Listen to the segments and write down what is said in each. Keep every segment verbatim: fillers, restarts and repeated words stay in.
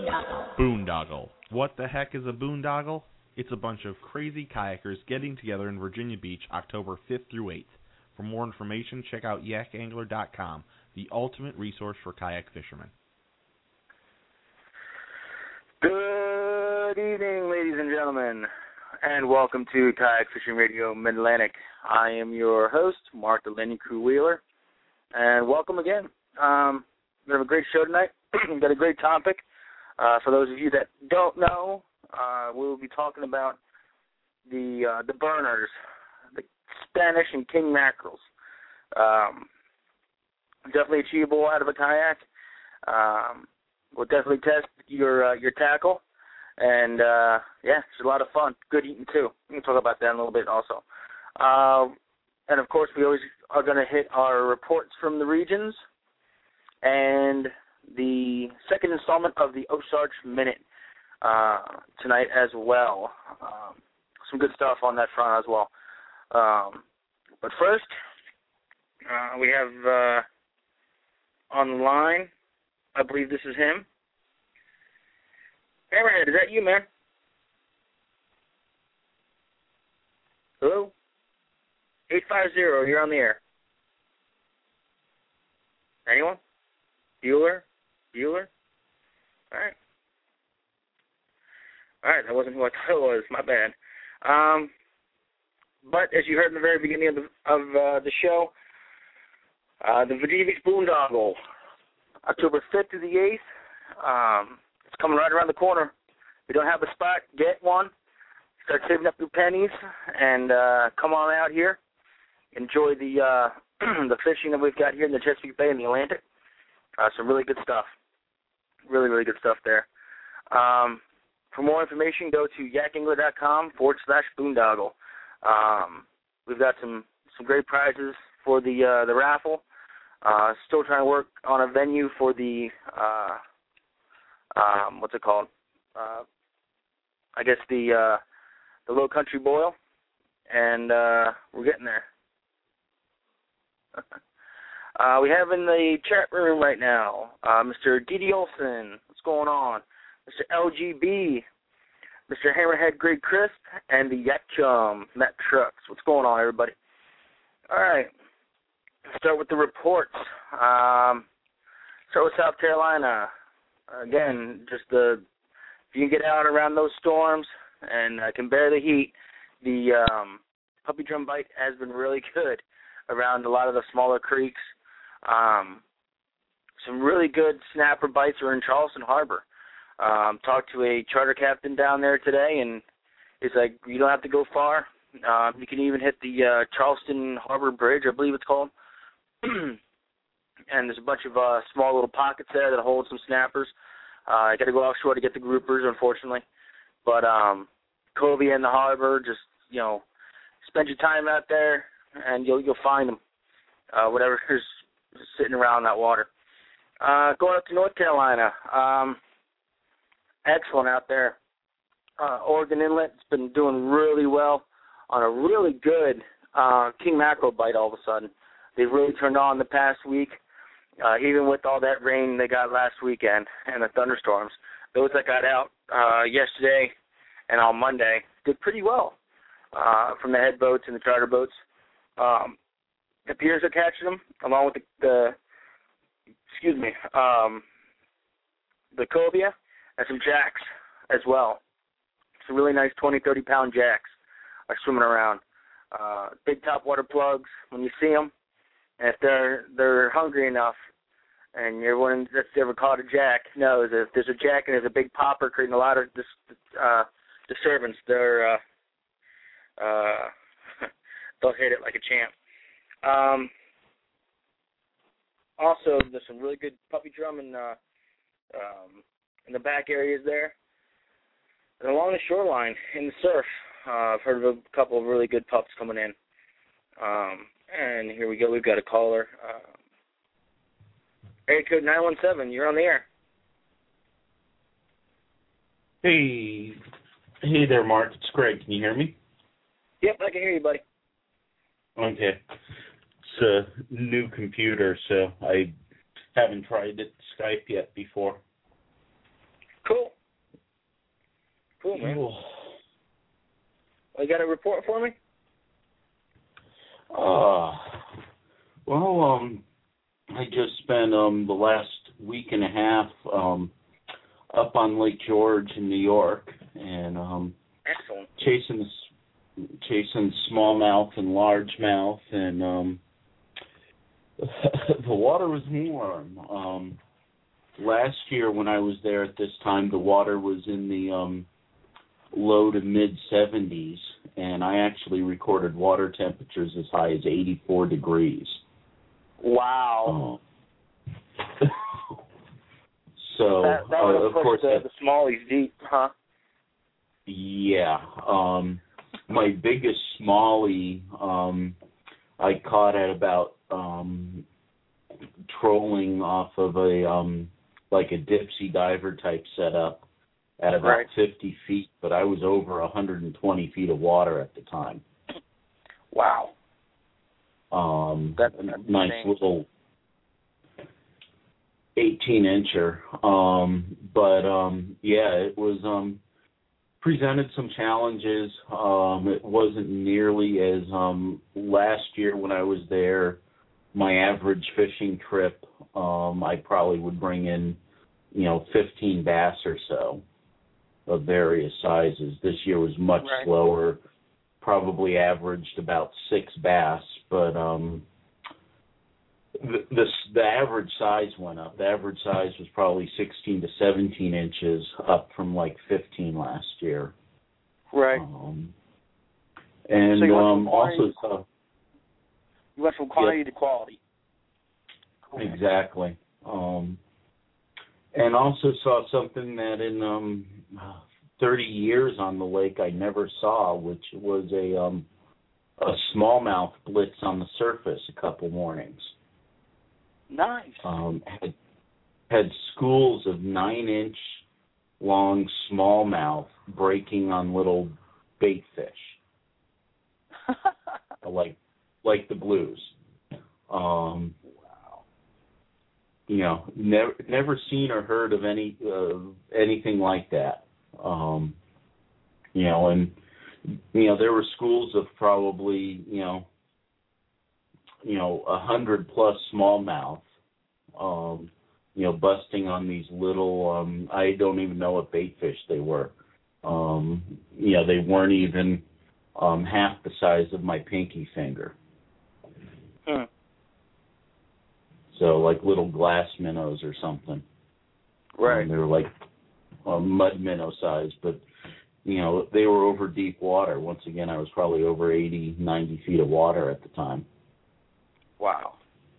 Boondoggle. What the heck is a boondoggle? It's a bunch of crazy kayakers getting together in Virginia Beach October fifth through eighth. For more information, check out yak angler dot com, the ultimate resource for kayak fishermen. Good evening, ladies and gentlemen, and welcome to Kayak Fishing Radio Mid-Atlantic. I am your host, Mark the Lenny Crew Wheeler, and welcome again. Um, we have a great show tonight. We've got a great topic. Uh, for those of you that don't know, uh, we will be talking about the uh, the burners, the Spanish and king mackerels. Um, definitely achievable out of a kayak. Um, we'll definitely test your uh, your tackle, and uh, yeah, it's a lot of fun. Good eating too. We can talk about that in a little bit also. Uh, and of course, we always are going to hit our reports from the regions and the second installment of the Osage Minute uh, tonight as well. Um, some good stuff on that front as well. Um, but first, uh, we have uh, on the line, I believe this is him. Hammerhead, is that you, man? Hello? eight five zero, you're on the air. Anyone? Bueller? Bueller? All right. All right, that wasn't who I thought it was. My bad. Um, but as you heard in the very beginning of the, of, uh, the show, uh, the Virginia Beach Boondoggle, October fifth to the eighth, um, it's coming right around the corner. If you don't have a spot, get one. Start saving up your pennies and uh, come on out here. Enjoy the uh, the fishing that we've got here in the Chesapeake Bay and the Atlantic. Uh, some really good stuff. Really, really good stuff there. Um, for more information, go to yak angler dot com forward slash boondoggle. Um, we've got some, some great prizes for the uh, the raffle. Uh, still trying to work on a venue for the, uh, um, what's it called? Uh, I guess the uh, the Low Country Boil. And uh, we're getting there. Uh, we have in the chat room right now uh, Mister D D Olson. What's going on? Mister L G B, Mister Hammerhead Greg Crisp, and the Yak Chum, Matt Trucks. What's going on, everybody? All right. Let's start with the reports. Um, start with South Carolina. Again, just the, if you can get out around those storms and uh, can bear the heat, the um, puppy drum bite has been really good around a lot of the smaller creeks. Um, some really good snapper bites are in Charleston Harbor. Um, talked to a charter captain down there today, and it's like you don't have to go far. Um, you can even hit the uh, Charleston Harbor Bridge, I believe it's called. And there's a bunch of uh, small little pockets there that hold some snappers. Uh, you got to go offshore to get the groupers, unfortunately. But um, Covey and the harbor, just, you know, spend your time out there, and you'll you'll find them, uh, whatever's sitting around that water. Uh, going up to North Carolina, um, excellent out there. Uh, Oregon Inlet's been doing really well on a really good uh, king mackerel bite all of a sudden. They've really turned on the past week, uh, even with all that rain they got last weekend and the thunderstorms. Those that got out uh, yesterday and on Monday did pretty well uh, from the head boats and the charter boats. Um, the piers are catching them, along with the, the excuse me, um, the cobia and some jacks as well. Some really nice twenty, thirty pound jacks are swimming around. Uh, big top water plugs when you see them. And if they're they're hungry enough, and you're one that's ever caught a jack knows if there's a jack and there's a big popper creating a lot of dis, uh, disturbance, they're uh, uh, they'll hit it like a champ. Um, also, there's some really good puppy drum in, uh, um, in the back areas there. And along the shoreline, in the surf, uh, I've heard of a couple of really good pups coming in. Um, and here we go. We've got a caller. Uh, area code nine one seven. You're on the air. Hey. Hey there, Mark. It's Greg. Can you hear me? Yep, I can hear you, buddy. Okay. It's a new computer, so I haven't tried it Skype yet before. Cool. man. Cool. You got a report for me? Uh, well, um, I just spent um the last week and a half um up on Lake George in New York, and um Excellent. chasing chasing smallmouth and largemouth, and um the water was warm. Um, last year when I was there at this time, the water was in the um low to mid seventies, and I actually recorded water temperatures as high as eighty-four degrees. Wow. Uh, so, that that uh, would of have pushed course, the, I, the smallies deep, huh? yeah. Um, my biggest smallie um, I caught at about um, trolling off of a um, like a dipsy diver type setup at about Right. fifty feet, but I was over one hundred twenty feet of water at the time. Wow. Um, That, a that's nice insane. little eighteen incher. Um, but um, yeah, it was um, presented some challenges. Um, it wasn't nearly as um, last year when I was there. My average fishing trip, um, I probably would bring in, you know, fifteen bass or so of various sizes. This year was much Right. slower, probably averaged about six bass, but um, the, the the average size went up. The average size was probably sixteen to seventeen inches, up from like fifteen last year. Right. Um, and So you went from um, quantity also to- saw You went from quantity to quality. Cool. exactly. Um, and also saw something that in um, thirty years on the lake I never saw, which was a um, a smallmouth blitz on the surface a couple mornings. Nice. Um, had, had schools of nine-inch long smallmouth breaking on little bait fish, like like the blues. Um, Wow. you know, never never seen or heard of any uh, anything like that. Um, you know, and you know there were schools of probably you know you know a hundred plus smallmouth, um, you know, busting on these little. Um, I don't even know what bait fish they were. Um, you know, they weren't even um, half the size of my pinky finger. Hmm. So like little glass minnows or something. Right. Um, they were like uh, mud minnow size, but you know they were over deep water. Once again, I was probably over eighty, ninety feet of water at the time. Wow.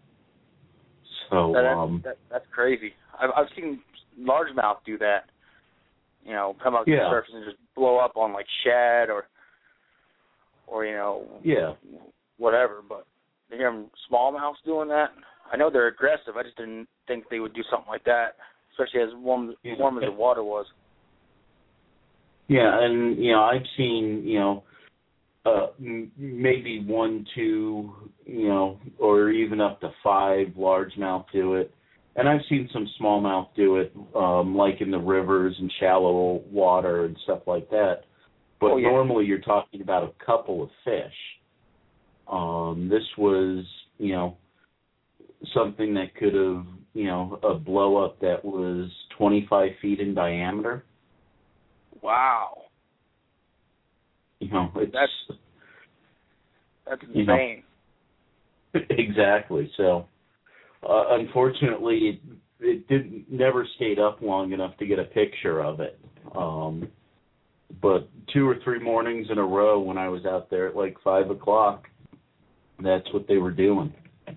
So That, um, that, that's crazy. I've I've seen largemouth do that. You know, come up to Yeah. the surface and just blow up on like shad or, or you know, yeah, whatever. But to hear them smallmouths doing that, I know they're aggressive. I just didn't think they would do something like that, especially as warm Yeah. warm as the water was. yeah, and you know I've seen you know uh, m- maybe one, two, you know, or even up to five largemouth do it. And I've seen some smallmouth do it, um, like in the rivers and shallow water and stuff like that. But Oh, yeah. normally you're talking about a couple of fish. Um, this was, you know, something that could have, you know, a blow up that was twenty-five feet in diameter. Wow. You know, it's That's that's you know, insane. exactly. So, uh, unfortunately, it, it didn't never stayed up long enough to get a picture of it. Um, but two or three mornings in a row, when I was out there at like five o'clock, that's what they were doing.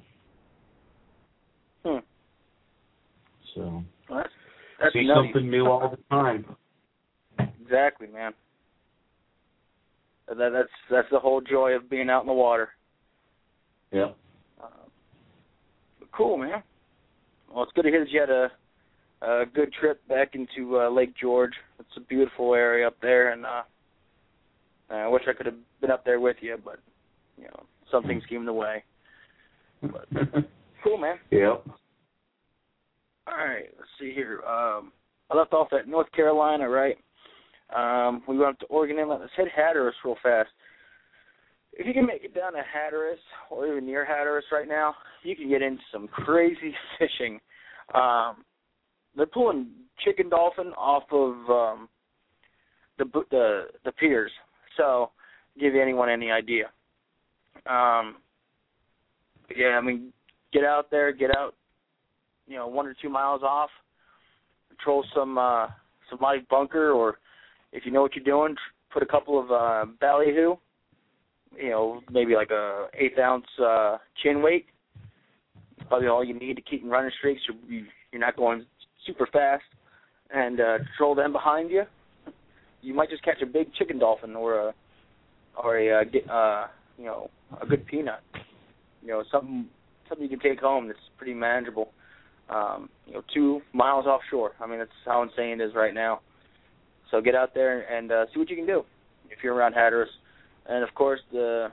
Hmm. So, Well, that's that's see nutty. something new all the time. Exactly, man. That, that's that's the whole joy of being out in the water. Yeah. Uh, but cool, man. Well, it's good to hear that you had a, a good trip back into uh, Lake George. It's a beautiful area up there, and uh, I wish I could have been up there with you, but you know, some things came in the way. But cool, man. Yep. All right, let's see here. Um, I left off at North Carolina, right? Um, we went up to Oregon Inlet. Let's hit Hatteras real fast. If you can make it down to Hatteras or even near Hatteras right now, you can get into some crazy fishing. Um, they're pulling chicken dolphin off of um, the, the the piers. So, give anyone any idea. Um, yeah, I mean, get out there, get out, you know, one or two miles off, patrol some uh, some live bunker, or if you know what you're doing, put a couple of uh, ballyhoo, you know, maybe like a eighth ounce uh, chin weight. It's probably all you need to keep them running straight, so you're not going super fast, and uh, control them behind you. You might just catch a big chicken dolphin or a or a uh, uh, you know a good peanut. You know, something something you can take home that's pretty manageable. Um, you know, two miles offshore. I mean, that's how insane it is right now. So get out there and uh, see what you can do if you're around Hatteras. And, of course, the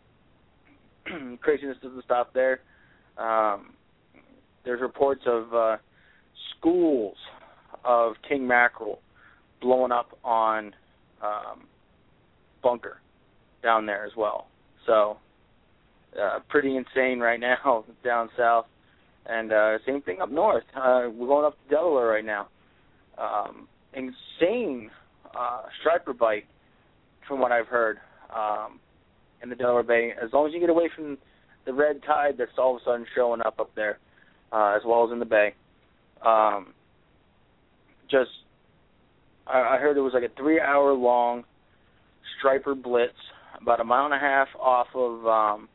craziness doesn't stop there. Um, there's reports of uh, schools of king mackerel blowing up on um, bunker down there as well. So uh, pretty insane right now down south. And uh, same thing up north. Uh, we're going up to Delaware right now. Um, insane uh, striper bite, from what I've heard, um, in the Delaware Bay. As long as you get away from the red tide that's all of a sudden showing up up there, uh, as well as in the bay. Um, just, I, I heard it was like a three-hour-long striper blitz, about a mile and a half off of um,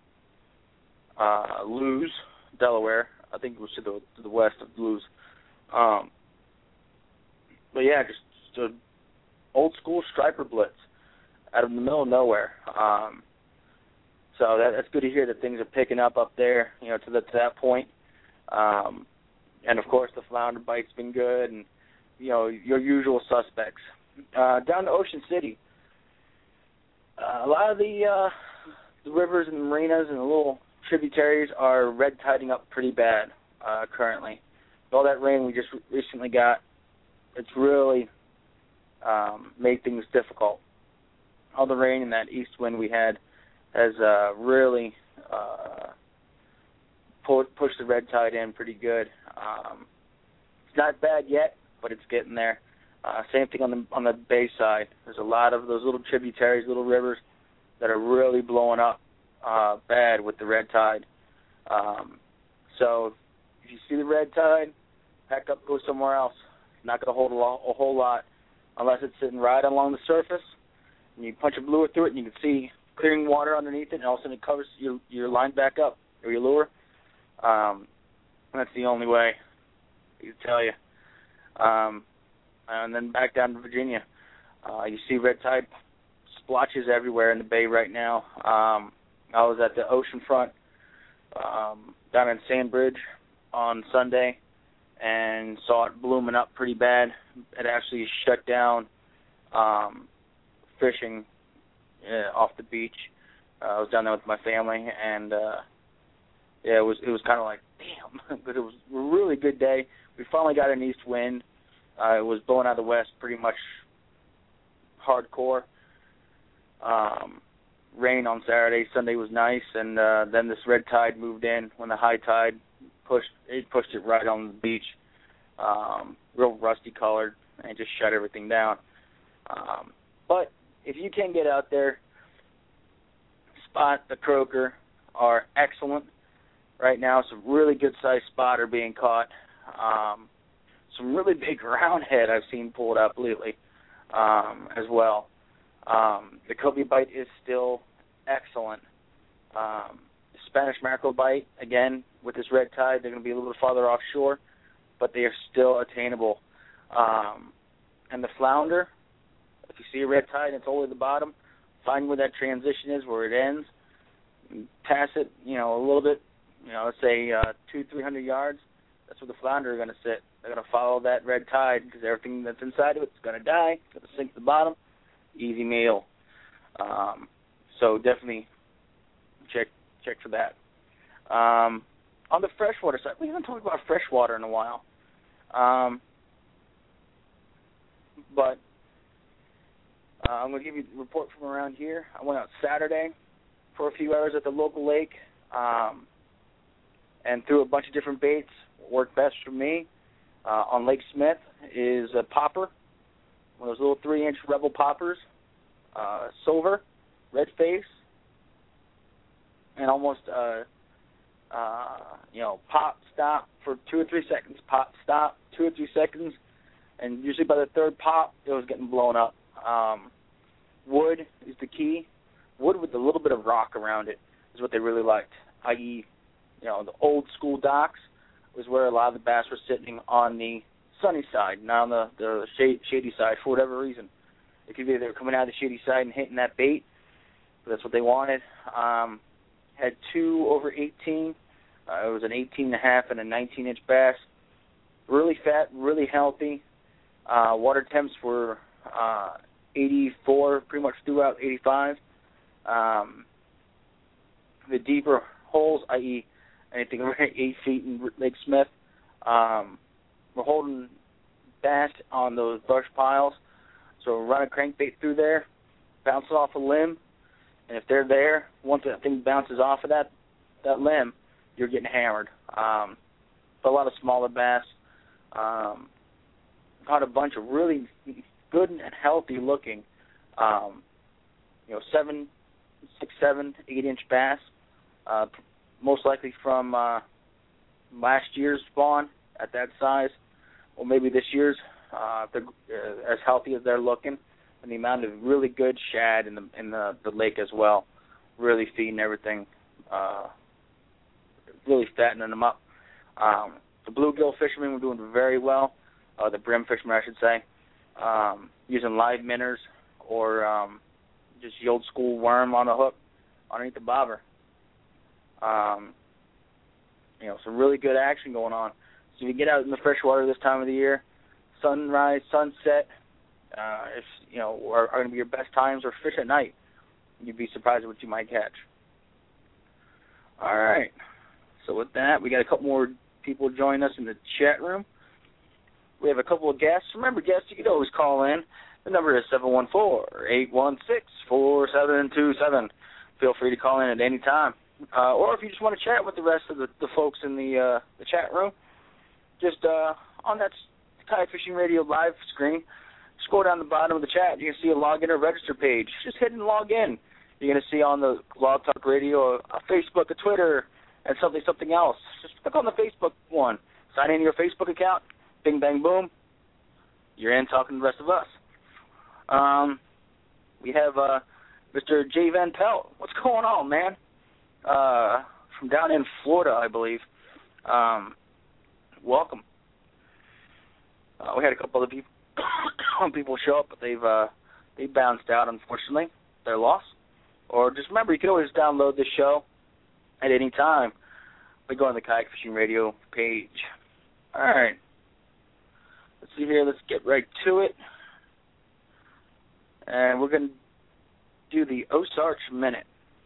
uh, Lewes, Delaware. I think it was to the to the west of Lewes. Um, but yeah, just, just an old school striper blitz out of the middle of nowhere. Um, so that, that's good to hear that things are picking up up there, you know, to, the, to that point. Um, and of course, the flounder bite's been good, and you know your usual suspects. Uh, down to Ocean City, uh, a lot of the uh, the rivers and the marinas and the little tributaries are red tiding up pretty bad uh, currently. With all that rain we just recently got, it's really um, made things difficult. All the rain and that east wind we had has uh, really uh, pulled, pushed the red tide in pretty good. Um, it's not bad yet, but it's getting there. Uh, same thing on the on the bay side. There's a lot of those little tributaries, little rivers that are really blowing up Uh, bad with the red tide. Um, so if you see the red tide, pack up, go somewhere else. It's not going to hold a, lo- a whole lot unless it's sitting right along the surface, and you punch a blower through it, and you can see clearing water underneath it, and all of a sudden it covers your, your line back up, or your lure. Um, that's the only way, I can tell you. Um, and then back down to Virginia. Uh, you see red tide splotches everywhere in the bay right now. Um, I was at the ocean front um, down in Sandbridge on Sunday and saw it blooming up pretty bad. It actually shut down um, fishing uh, off the beach. Uh, I was down there with my family, and uh, yeah, it was it was kind of like, damn, but it was a really good day. We finally got an east wind. Uh, it was blowing out of the west pretty much hardcore. Um, rain on Saturday. Sunday was nice, and uh, then this red tide moved in when the high tide pushed it pushed it right on the beach, um, real rusty colored, and just shut everything down. Um, but if you can get out there, spot the croaker are excellent right now. Some really good sized spot are being caught. Um, some really big roundhead I've seen pulled up lately um, as well. Um, the cobia bite is still excellent. Um, the Spanish mackerel bite, again, with this red tide, they're going to be a little bit farther offshore, but they are still attainable. Um, and the flounder, if you see a red tide and it's only the bottom, find where that transition is, where it ends, pass it, you know, a little bit, you know, let's say uh, two, three hundred yards. That's where the flounder are going to sit. They're going to follow that red tide because everything that's inside of it is going to die. It's going to sink to the bottom. Easy meal. Um, so definitely check check for that. Um, on the freshwater side, we haven't talked about freshwater in a while. Um, but Uh, I'm going to give you a report from around here. I went out Saturday for a few hours at the local lake um, and threw a bunch of different baits. What worked best for me uh, on Lake Smith is a popper, one of those little three-inch Rebel poppers, uh, silver, red face, and almost, uh, uh, you know, pop, stop for two or three seconds, pop, stop, two or three seconds, and usually by the third pop, it was getting blown up. Um, wood is the key. Wood with a little bit of rock around it is what they really liked, that is, you know, the old school docks was where a lot of the bass were sitting on the sunny side, not on the, the shade, shady side for whatever reason. It could be they were coming out of the shady side and hitting that bait, but that's what they wanted. Um, had two over eighteen. Uh, it was an eighteen and a half and a nineteen inch bass. Really fat, really healthy. Uh, water temps were uh, eighty-four pretty much throughout, eighty-five. Um, the deeper holes, that is anything over eight feet in Lake Smith, um, we're holding bass on those brush piles. So we'll run a crankbait through there, bounce it off a limb, and if they're there, once that thing bounces off of that, that limb, you're getting hammered. Um, but a lot of smaller bass. Um, caught a bunch of really good and healthy looking, um, you know, seven, six, seven, eight inch bass, uh, most likely from uh, last year's spawn at that size, or maybe this year's, uh, if they're uh, as healthy as they're looking, and the amount of really good shad in the in the, the lake as well, really feeding everything, uh, really fattening them up. Um, the bluegill fishermen were doing very well, uh, the brim fishermen, I should say, um, using live minnows or um, just the old school worm on a hook underneath the bobber. Um, you know, some really good action going on. So if you get out in the freshwater this time of the year, sunrise, sunset, uh, if you know, are, are going to be your best times, or fish at night. You'd be surprised at what you might catch. All right. So with that, we got a couple more people join us in the chat room. We have a couple of guests. Remember, guests, you can always call in. The number is seven one four, eight one six, four seven two seven. Feel free to call in at any time. Uh, or if you just want to chat with the rest of the, the folks in the uh, the chat room, just uh, on that Kayak Fishing Radio live screen, scroll down the bottom of the chat. You can see a login or register page. Just hit and log in. You're going to see on the Blog Talk Radio a, a Facebook, a Twitter, and something something else. Just click on the Facebook one. Sign in your Facebook account. Bing, bang, boom. You're in talking to the rest of us. Um, we have uh, Mister Jay Van Pelt. What's going on, man? Uh, from down in Florida, I believe. Um, welcome. Uh, we had a couple of people people show up, but they've uh, they bounced out, unfortunately. They're lost. Or just remember, you can always download this show at any time by going to the Kayak Fishing Radio page. All right. Let's see here. Let's get right to it. And we're going to do the Osarch Minute.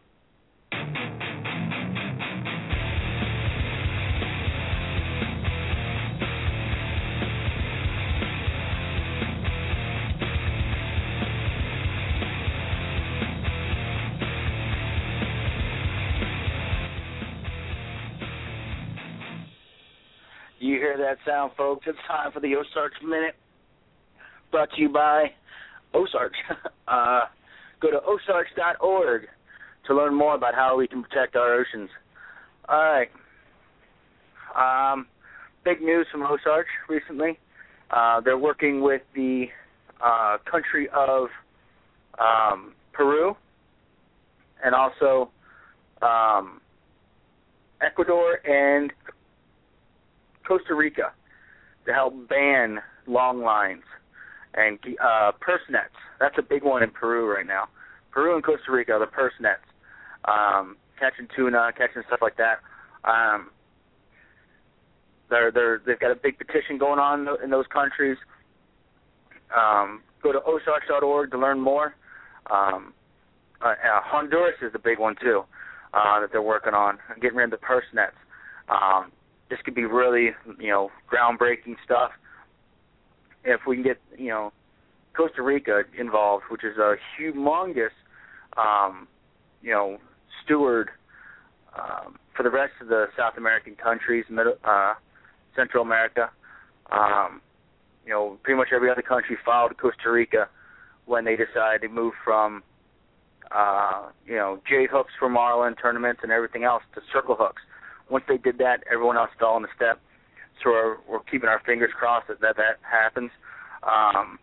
You hear that sound, folks? It's time for the Osarch Minute, brought to you by Osarch. uh, go to osarch dot org to learn more about how we can protect our oceans. All right. Um, big news from Osarch recently. Uh, they're working with the uh, country of um, Peru and also um, Ecuador and Costa Rica to help ban long lines and uh, purse nets. That's a big one in Peru right now. Peru and Costa Rica, the purse nets, um, catching tuna, catching stuff like that. Um, they're they're they've got a big petition going on in those countries. Um, go to osarch dot org to learn more. Um, uh, uh, Honduras is a big one too uh, that they're working on, getting rid of the purse nets. Um, This could be really, you know, groundbreaking stuff. If we can get, you know, Costa Rica involved, which is a humongous, um, you know, steward um, for the rest of the South American countries, Middle, uh, Central America. Um, you know, pretty much every other country followed Costa Rica when they decided to move from, uh, you know, J hooks for marlin tournaments and everything else to circle hooks. Once they did that, everyone else fell in the step. So we're, we're keeping our fingers crossed that that, that happens. Um,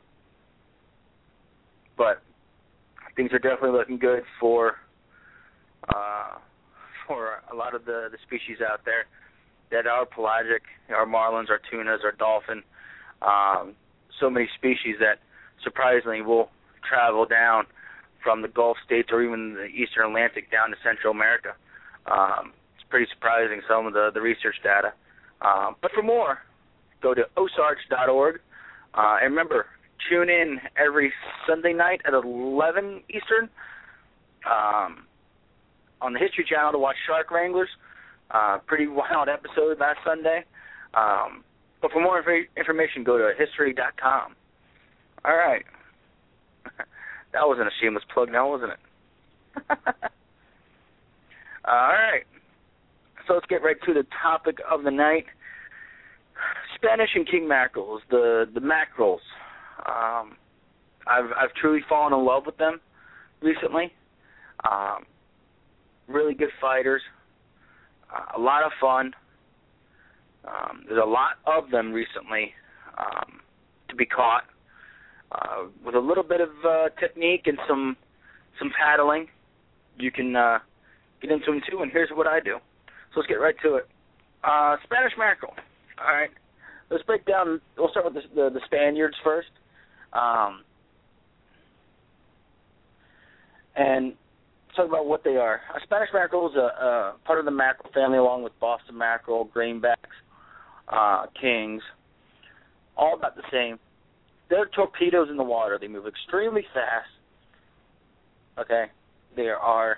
but things are definitely looking good for uh, for a lot of the, the species out there that are pelagic, our marlins, our tunas, our dolphin, um, so many species that surprisingly will travel down from the Gulf states or even the Eastern Atlantic down to Central America. Um, it's pretty surprising, some of the, the research data. Um, but for more, go to osarch dot org. Uh, and remember, tune in every Sunday night at eleven Eastern um, on the History Channel to watch Shark Wranglers. Uh, pretty wild episode last Sunday. Um, but for more inf- information, go to history dot com. All right. That wasn't a shameless plug now, wasn't it? All right. So let's get right to the topic of the night. Spanish and king mackerels, the, the mackerels. Um, I've, I've truly fallen in love with them recently. Um, really good fighters. Uh, a lot of fun. Um, there's a lot of them recently um, to be caught. Uh, with a little bit of uh, technique and some some paddling, you can uh, get into them too, and here's what I do. So let's get right to it. Uh, Spanish mackerel. All right. Let's break down. We'll start with the, the, the Spaniards first. Um, and talk about what they are. A Spanish mackerel is a, a part of the mackerel family along with Boston mackerel, greenbacks, uh, kings, all about the same. They're torpedoes in the water. They move extremely fast. Okay? They are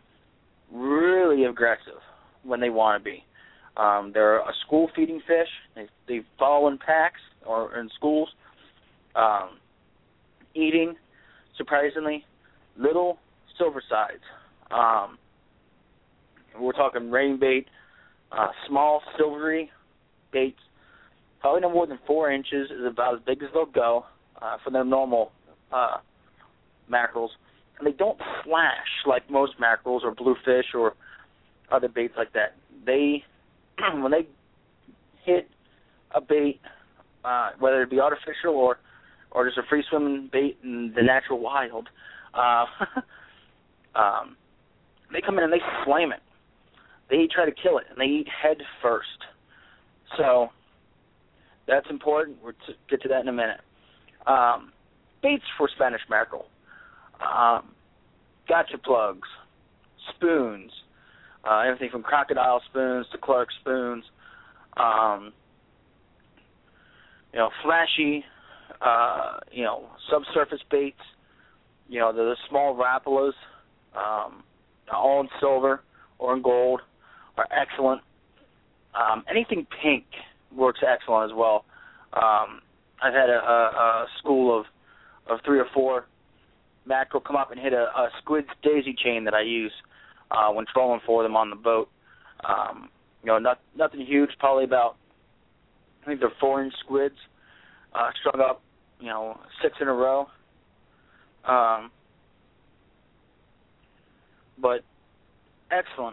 really aggressive when they want to be. Um, they're a school-feeding fish. They, they follow in packs or in schools, um, eating, surprisingly, little silver sides. Um, we're talking rain bait, uh, small silvery baits. Probably no more than four inches is about as big as they'll go uh, for their normal uh, mackerels. And they don't slash like most mackerels or bluefish or other baits like that. They, when they hit a bait, uh, whether it be artificial or, or just a free-swimming bait in the natural wild, uh, um, they come in and they slam it. They try to kill it, and they eat head first. So that's important. We'll t- get to that in a minute. Um, baits for Spanish mackerel. Um, gotcha plugs, spoons, uh, everything from crocodile spoons to Clark spoons, um, you know, flashy, uh, you know, subsurface baits, you know, the, the small Rapalas, um, all in silver or in gold are excellent. Um, anything pink works excellent as well. Um, I've had a, a, a school of, of three or four mackerel come up and hit a, a squid's daisy chain that I use uh, when trolling for them on the boat. Um, you know, not, nothing huge, probably about, I think they're four-inch squids, uh, strung up, you know, six in a row. Um, but excellent.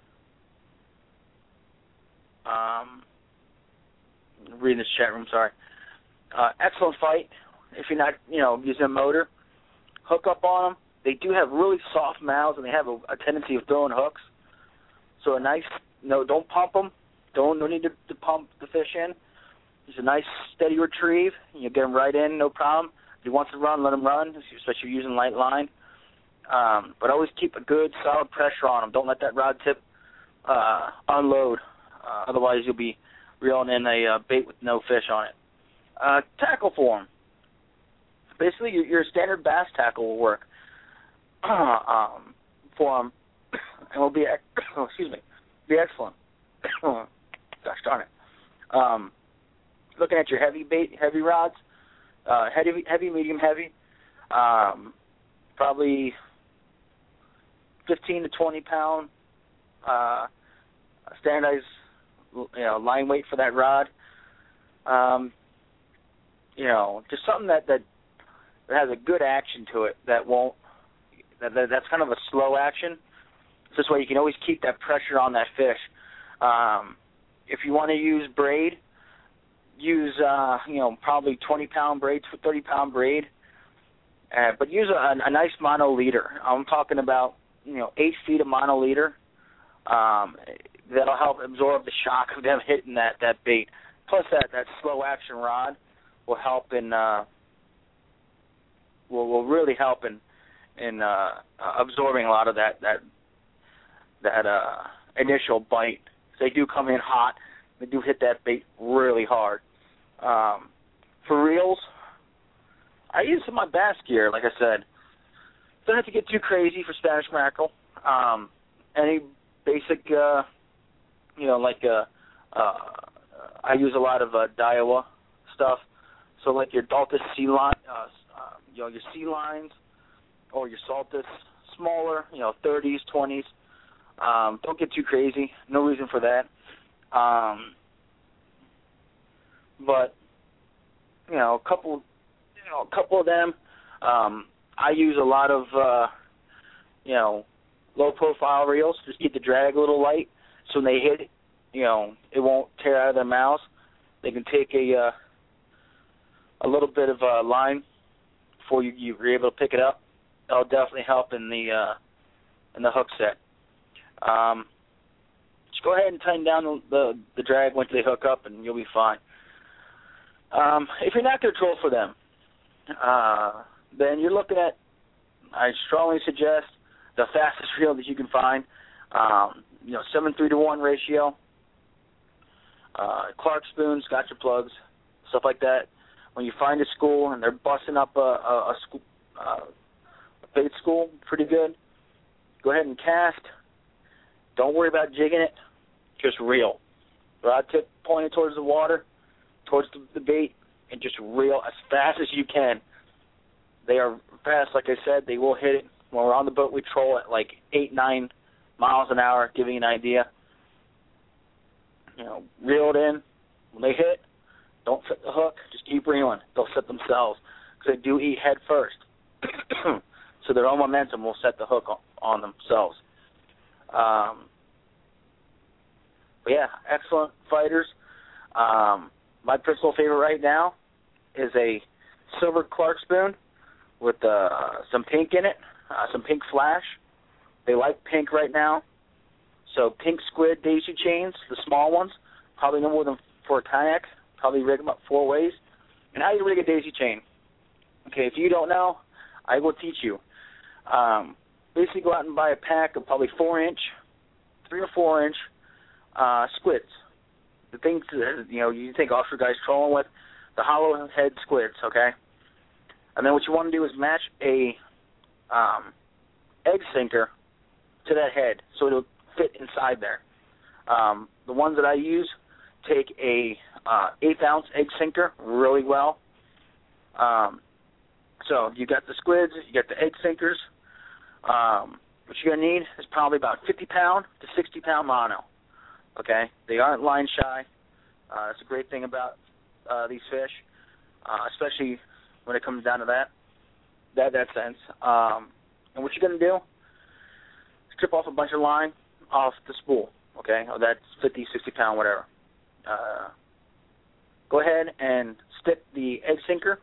Um, reading this chat room, sorry. Uh, excellent fight. If you're not, you know, using a motor, hook up on them. They do have really soft mouths, and they have a, a tendency of throwing hooks. So a nice, no, don't pump them. Don't, no need to, to pump the fish in. Just a nice, steady retrieve. You get them right in, no problem. If he wants to run, let him run, especially if you're using light line. Um, but always keep a good, solid pressure on them. Don't let that rod tip uh, unload. Uh, otherwise, you'll be reeling in a uh, bait with no fish on it. Uh, tackle form. Basically, your, your standard bass tackle will work um, for them, and will be oh, excuse me, be excellent. Gosh darn it. Um, looking at your heavy bait, heavy rods, uh, heavy, heavy, medium, heavy. Um, probably fifteen to twenty pound uh, standardized, you know, line weight for that rod. Um, you know, just something that, that that has a good action to it that won't that, that that's kind of a slow action. This way you can always keep that pressure on that fish. Um, if you want to use braid, use uh, you know probably twenty pound braid, thirty pound braid, uh, but use a, a nice mono leader. I'm talking about you know eight feet of mono leader. Um, that'll help absorb the shock of them hitting that, that bait. Plus that, that slow action rod will help in uh, will will really help in in uh, absorbing a lot of that that that uh, initial bite. They do come in hot. They do hit that bait really hard. Um, for reels, I use my bass gear, like I said. Don't have to get too crazy for Spanish mackerel. Um, any basic, uh, you know, like uh, uh, I use a lot of uh, Daiwa stuff. So like your Daltus sea line, uh, uh, you know, your sea lines, or your Saltus, smaller, you know, thirties, twenties. Um, don't get too crazy. No reason for that. Um, but you know, a couple, you know, a couple of them. Um, I use a lot of, uh, you know, low-profile reels. Just keep the drag a little light, so when they hit it, you know, it won't tear out of their mouths. They can take a uh, a little bit of uh, line before you you're able to pick it up. That'll definitely help in the uh, in the hook set. Um, just go ahead and tighten down the, the, the drag once they hook up, and you'll be fine. Um, if you're not going to troll for them, uh, then you're looking at, I strongly suggest, the fastest reel that you can find. Um, you know, seven three to one ratio. Uh, Clark spoons, gotcha plugs, stuff like that. When you find a school and they're busting up a, a, a, school, uh, a bait school pretty good, go ahead and cast. Don't worry about jigging it. Just reel. Rod tip pointed towards the water, towards the, the bait, and just reel as fast as you can. They are fast, like I said. They will hit it. When we're on the boat, we troll at like eight, nine miles an hour, giving you an idea. You know, reel it in. When they hit, don't set the hook. Just keep reeling. They'll set themselves because they do eat head first. So their own momentum will set the hook on, on themselves. Um, but yeah, excellent fighters. Um, my personal favorite right now is a silver Clark spoon with uh, some pink in it, uh, some pink flash. They like pink right now. So pink squid daisy chains, the small ones, probably no more than for a kayak, probably rig them up four ways. And how do you rig a daisy chain? Okay, if you don't know, I will teach you. Um, basically go out and buy a pack of probably four inch, three or four inch uh, squids. The things that, you know, you think offshore guys trolling with, the hollow head squids, okay? And then what you want to do is match a um, egg sinker to that head so it'll fit inside there. Um, the ones that I use take a uh, eighth ounce egg sinker really well. Um, so you got the squids, you got the egg sinkers. Um, what you're going to need is probably about fifty pound to sixty pound mono. Okay? They aren't line shy. Uh, that's a great thing about uh, these fish, uh, especially when it comes down to that, that, that sense. Um, and what you're going to do is strip off a bunch of line off the spool, okay? Oh, that's fifty, sixty pound, whatever. Uh, go ahead and stick the egg sinker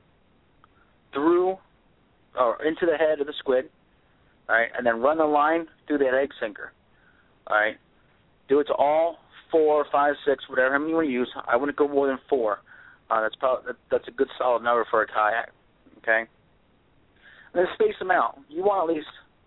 through or into the head of the squid, all right, and then run the line through that egg sinker, all right? Do it to all four, five, six, whatever you want to use. I wouldn't go more than four. Uh, that's probably that's a good solid number for a kayak, okay? And then space them out. You want at least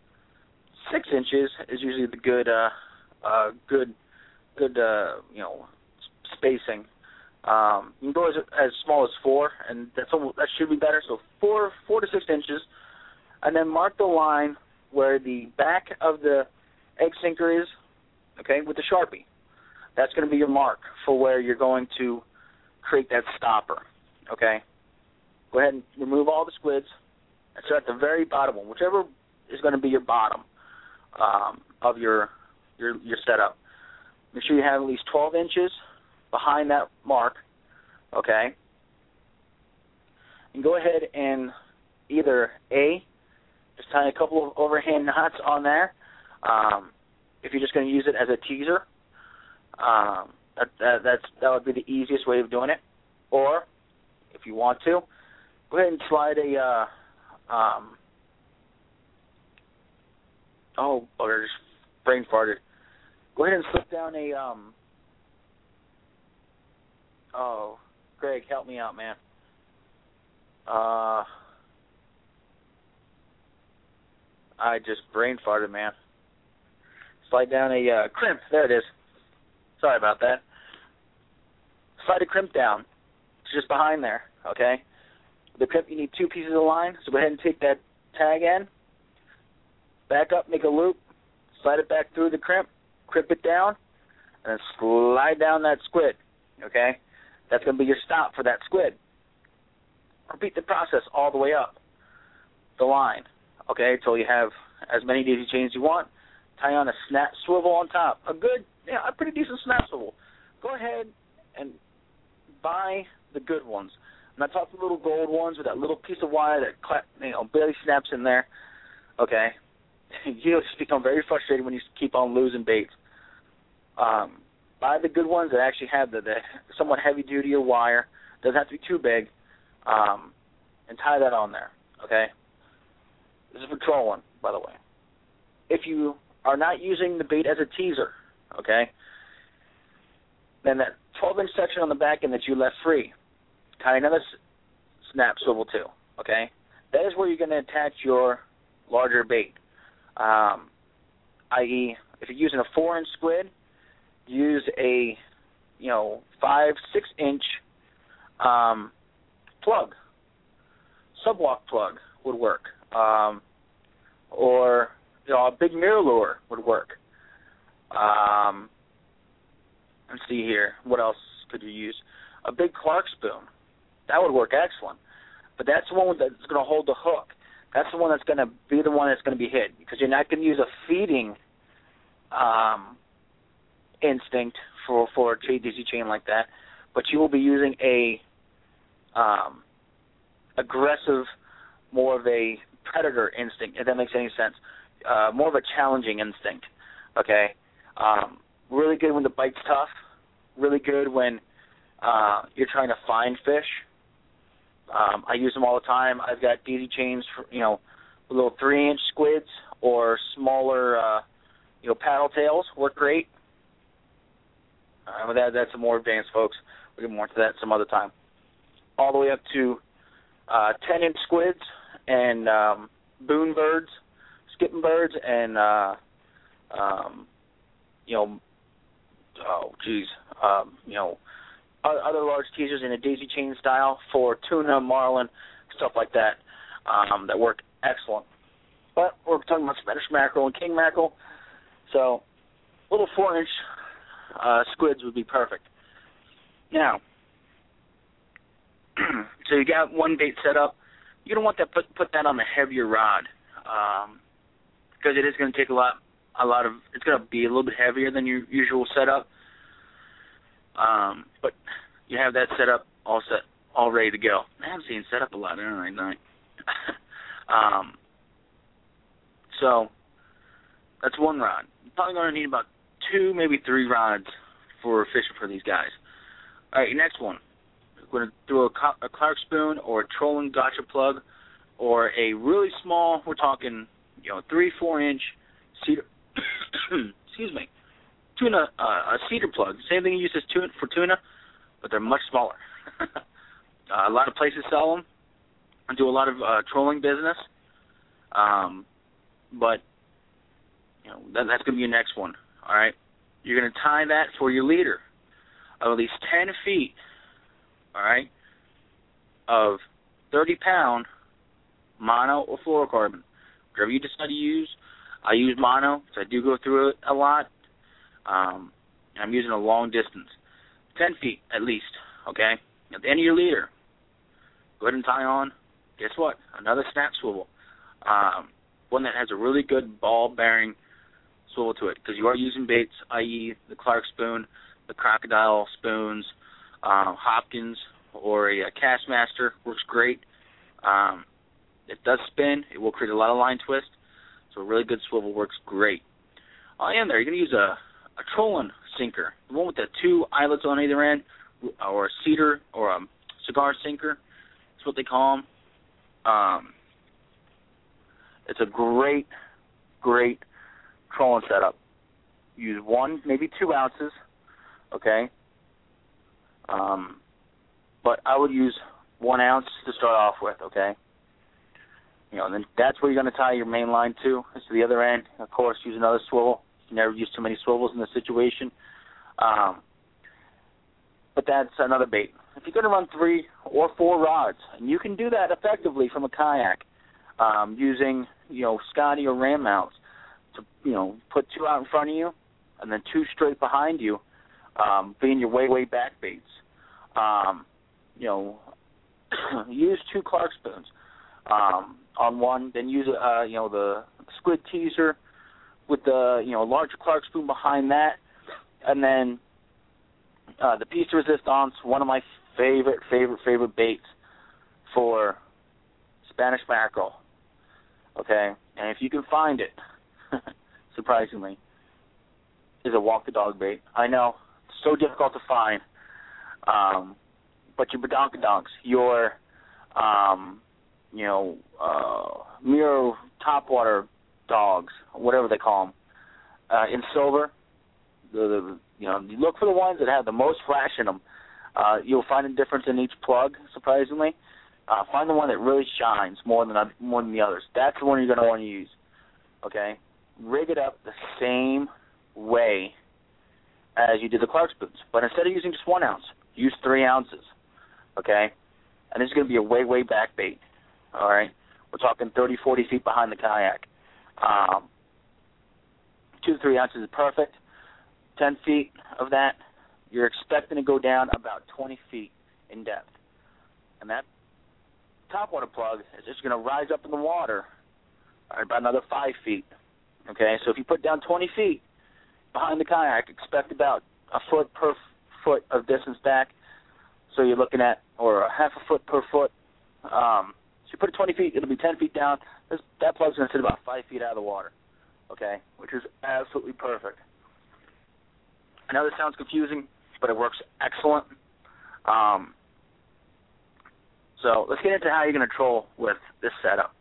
six inches is usually the good, uh, uh, good, good, uh, you know, spacing. Um, you can go as, as small as four, and that's almost, that should be better. So four, four to six inches, and then mark the line where the back of the egg sinker is, okay, with the Sharpie. That's going to be your mark for where you're going to create that stopper, okay? go ahead and remove all the squids. And so at the very bottom one, whichever is going to be your bottom um, of your, your your setup, make sure you have at least twelve inches behind that mark, okay? And go ahead and either A, just tie a couple of overhand knots on there, um, if you're just going to use it as a teaser. Um, that, that, that's, that would be the easiest way of doing it. Or, if you want to, go ahead and slide a, uh, um, oh, bugger, just brain farted. Go ahead and slip down a, um, oh, Greg, help me out, man. Uh, I just brain farted, man. Slide down a uh, crimp. There it is. Sorry about that. Slide a crimp down. It's just behind there, okay? The crimp, you need two pieces of line, so go ahead and take that tag end, back up, make a loop, slide it back through the crimp, crimp it down, and then slide down that squid, okay? That's going to be your stop for that squid. Repeat the process all the way up the line, okay, until you have as many daisy chains as you want. Tie on a snap swivel on top. A good, yeah, a pretty decent snap swivel. Go ahead and buy the good ones. I'm not talking little gold ones with that little piece of wire that clap, you know, barely snaps in there, okay? You'll just become very frustrated when you keep on losing baits. Um, buy the good ones that actually have the, the somewhat heavy-duty wire. Doesn't have to be too big. Um, and tie that on there, okay? This is for trolling, by the way. If you are not using the bait as a teaser, okay, then that twelve-inch section on the back end that you left free, tie another s- snap swivel to, okay? That is where you're going to attach your larger bait, um, that is, if you're using a four-inch squid, use a, you know, five, six-inch um, plug. Subwalk plug would work. Um, or, you know, a big mirror lure would work. Um, let's see here. What else could you use? A big Clark spoon. That would work excellent. But that's the one that's going to hold the hook. That's the one that's going to be the one that's going to be hit, because you're not going to use a feeding um, instinct for, for a daisy chain like that, but you will be using a um, aggressive, more of a predator instinct, if that makes any sense. Uh, more of a challenging instinct, okay? Um, really good when the bite's tough. Really good when uh, you're trying to find fish. Um, I use them all the time. I've got daisy chains, for, you know, little three-inch squids or smaller, uh, you know, paddle tails work great. Uh, but that, that's some more advanced, folks. We'll get more into that some other time. All the way up to uh, ten-inch squids and um, boon birds, skipping birds, and, uh, um, you know, oh, geez, um, you know, other large teasers in a daisy chain style for tuna, marlin, stuff like that, um, that work excellent. But we're talking about Spanish mackerel and king mackerel, so little four-inch uh, squids would be perfect. Now, so you got one bait set up. You're going to want to put put that on a heavier rod, um, because it is going to take a lot, a lot of. It's going to be a little bit heavier than your usual setup. Um, but you have that set up, all set, all ready to go. I haven't seen set up a lot, haven't I? um, so that's one rod. You're probably going to need about two, maybe three rods for fishing for these guys. All right, your next one. We're going to do a, a Clark spoon or a trolling gotcha plug, or a really small. We're talking, you know, three, four inch cedar. excuse me. Tuna, uh, a cedar plug. Same thing you use as tuna for tuna, but they're much smaller. uh, a lot of places sell them. I do a lot of uh, trolling business, um, but you know that, that's going to be your next one. All right, you're going to tie that for your leader of at least ten feet. All right, of thirty pound mono or fluorocarbon, whatever you decide to use. I use mono, so I do go through it a lot. Um, I'm using a long distance, ten feet at least, okay? At the end of your leader, go ahead and tie on. Guess what? Another snap swivel. Um, one that has a really good ball-bearing swivel to it, because you are using baits, that is the Clark spoon, the crocodile spoons, um, Hopkins, or a, a Castmaster works great. Um, it does spin. It will create a lot of line twist, so a really good swivel works great. Oh, and there, you're going to use a, a trolling sinker, the one with the two eyelets on either end, or a cedar or a cigar sinker. That's what they call them. Um, it's a great, great trolling setup. Use one, maybe two ounces, okay? Um, but I would use one ounce to start off with, okay? You know, and then that's where you're going to tie your main line to, is to the other end. Of course, use another swivel. You never use too many swivels in this situation. Um, but that's another bait. If you're going to run three or four rods, and you can do that effectively from a kayak, um, using, you know, Scotty or Ram mounts, to, you know, put two out in front of you, and then two straight behind you, um, being your way, way back baits. Um, you know, use two Clark spoons um, on one, then use, uh, you know, the squid teaser with the, you know, larger Clark spoon behind that, and then uh, the piece de resistance, one of my favorite, favorite, favorite baits for Spanish mackerel, okay? And if you can find it, surprisingly, is a walk the dog bait. I know, it's so difficult to find, um, but your badonkadonks, your, um, you know, uh, mirror topwater dogs, whatever they call them, uh, in silver, the, the you know, you look for the ones that have the most flash in them. Uh, you'll find a difference in each plug, surprisingly. Uh, find the one that really shines more than more than the others. That's the one you're going to want to use. Okay, rig it up the same way as you did the Clark spoons, but instead of using just one ounce, use three ounces. Okay, and this is going to be a way way back bait. All right, we're talking thirty, forty feet behind the kayak. Um, two to three ounces is perfect. Ten feet of that, you're expecting to go down about twenty feet in depth. And that topwater plug is just going to rise up in the water right, about another five feet. Okay, so if you put down twenty feet behind the kayak, expect about a foot per foot of distance back. So you're looking at, or a half a foot per foot. Um, so you put it twenty feet, it'll be ten feet down. This, that plug's going to sit about five feet out of the water. Okay, which is absolutely perfect. I know this sounds confusing, but it works excellent. Um, so let's get into how you're going to troll with this setup.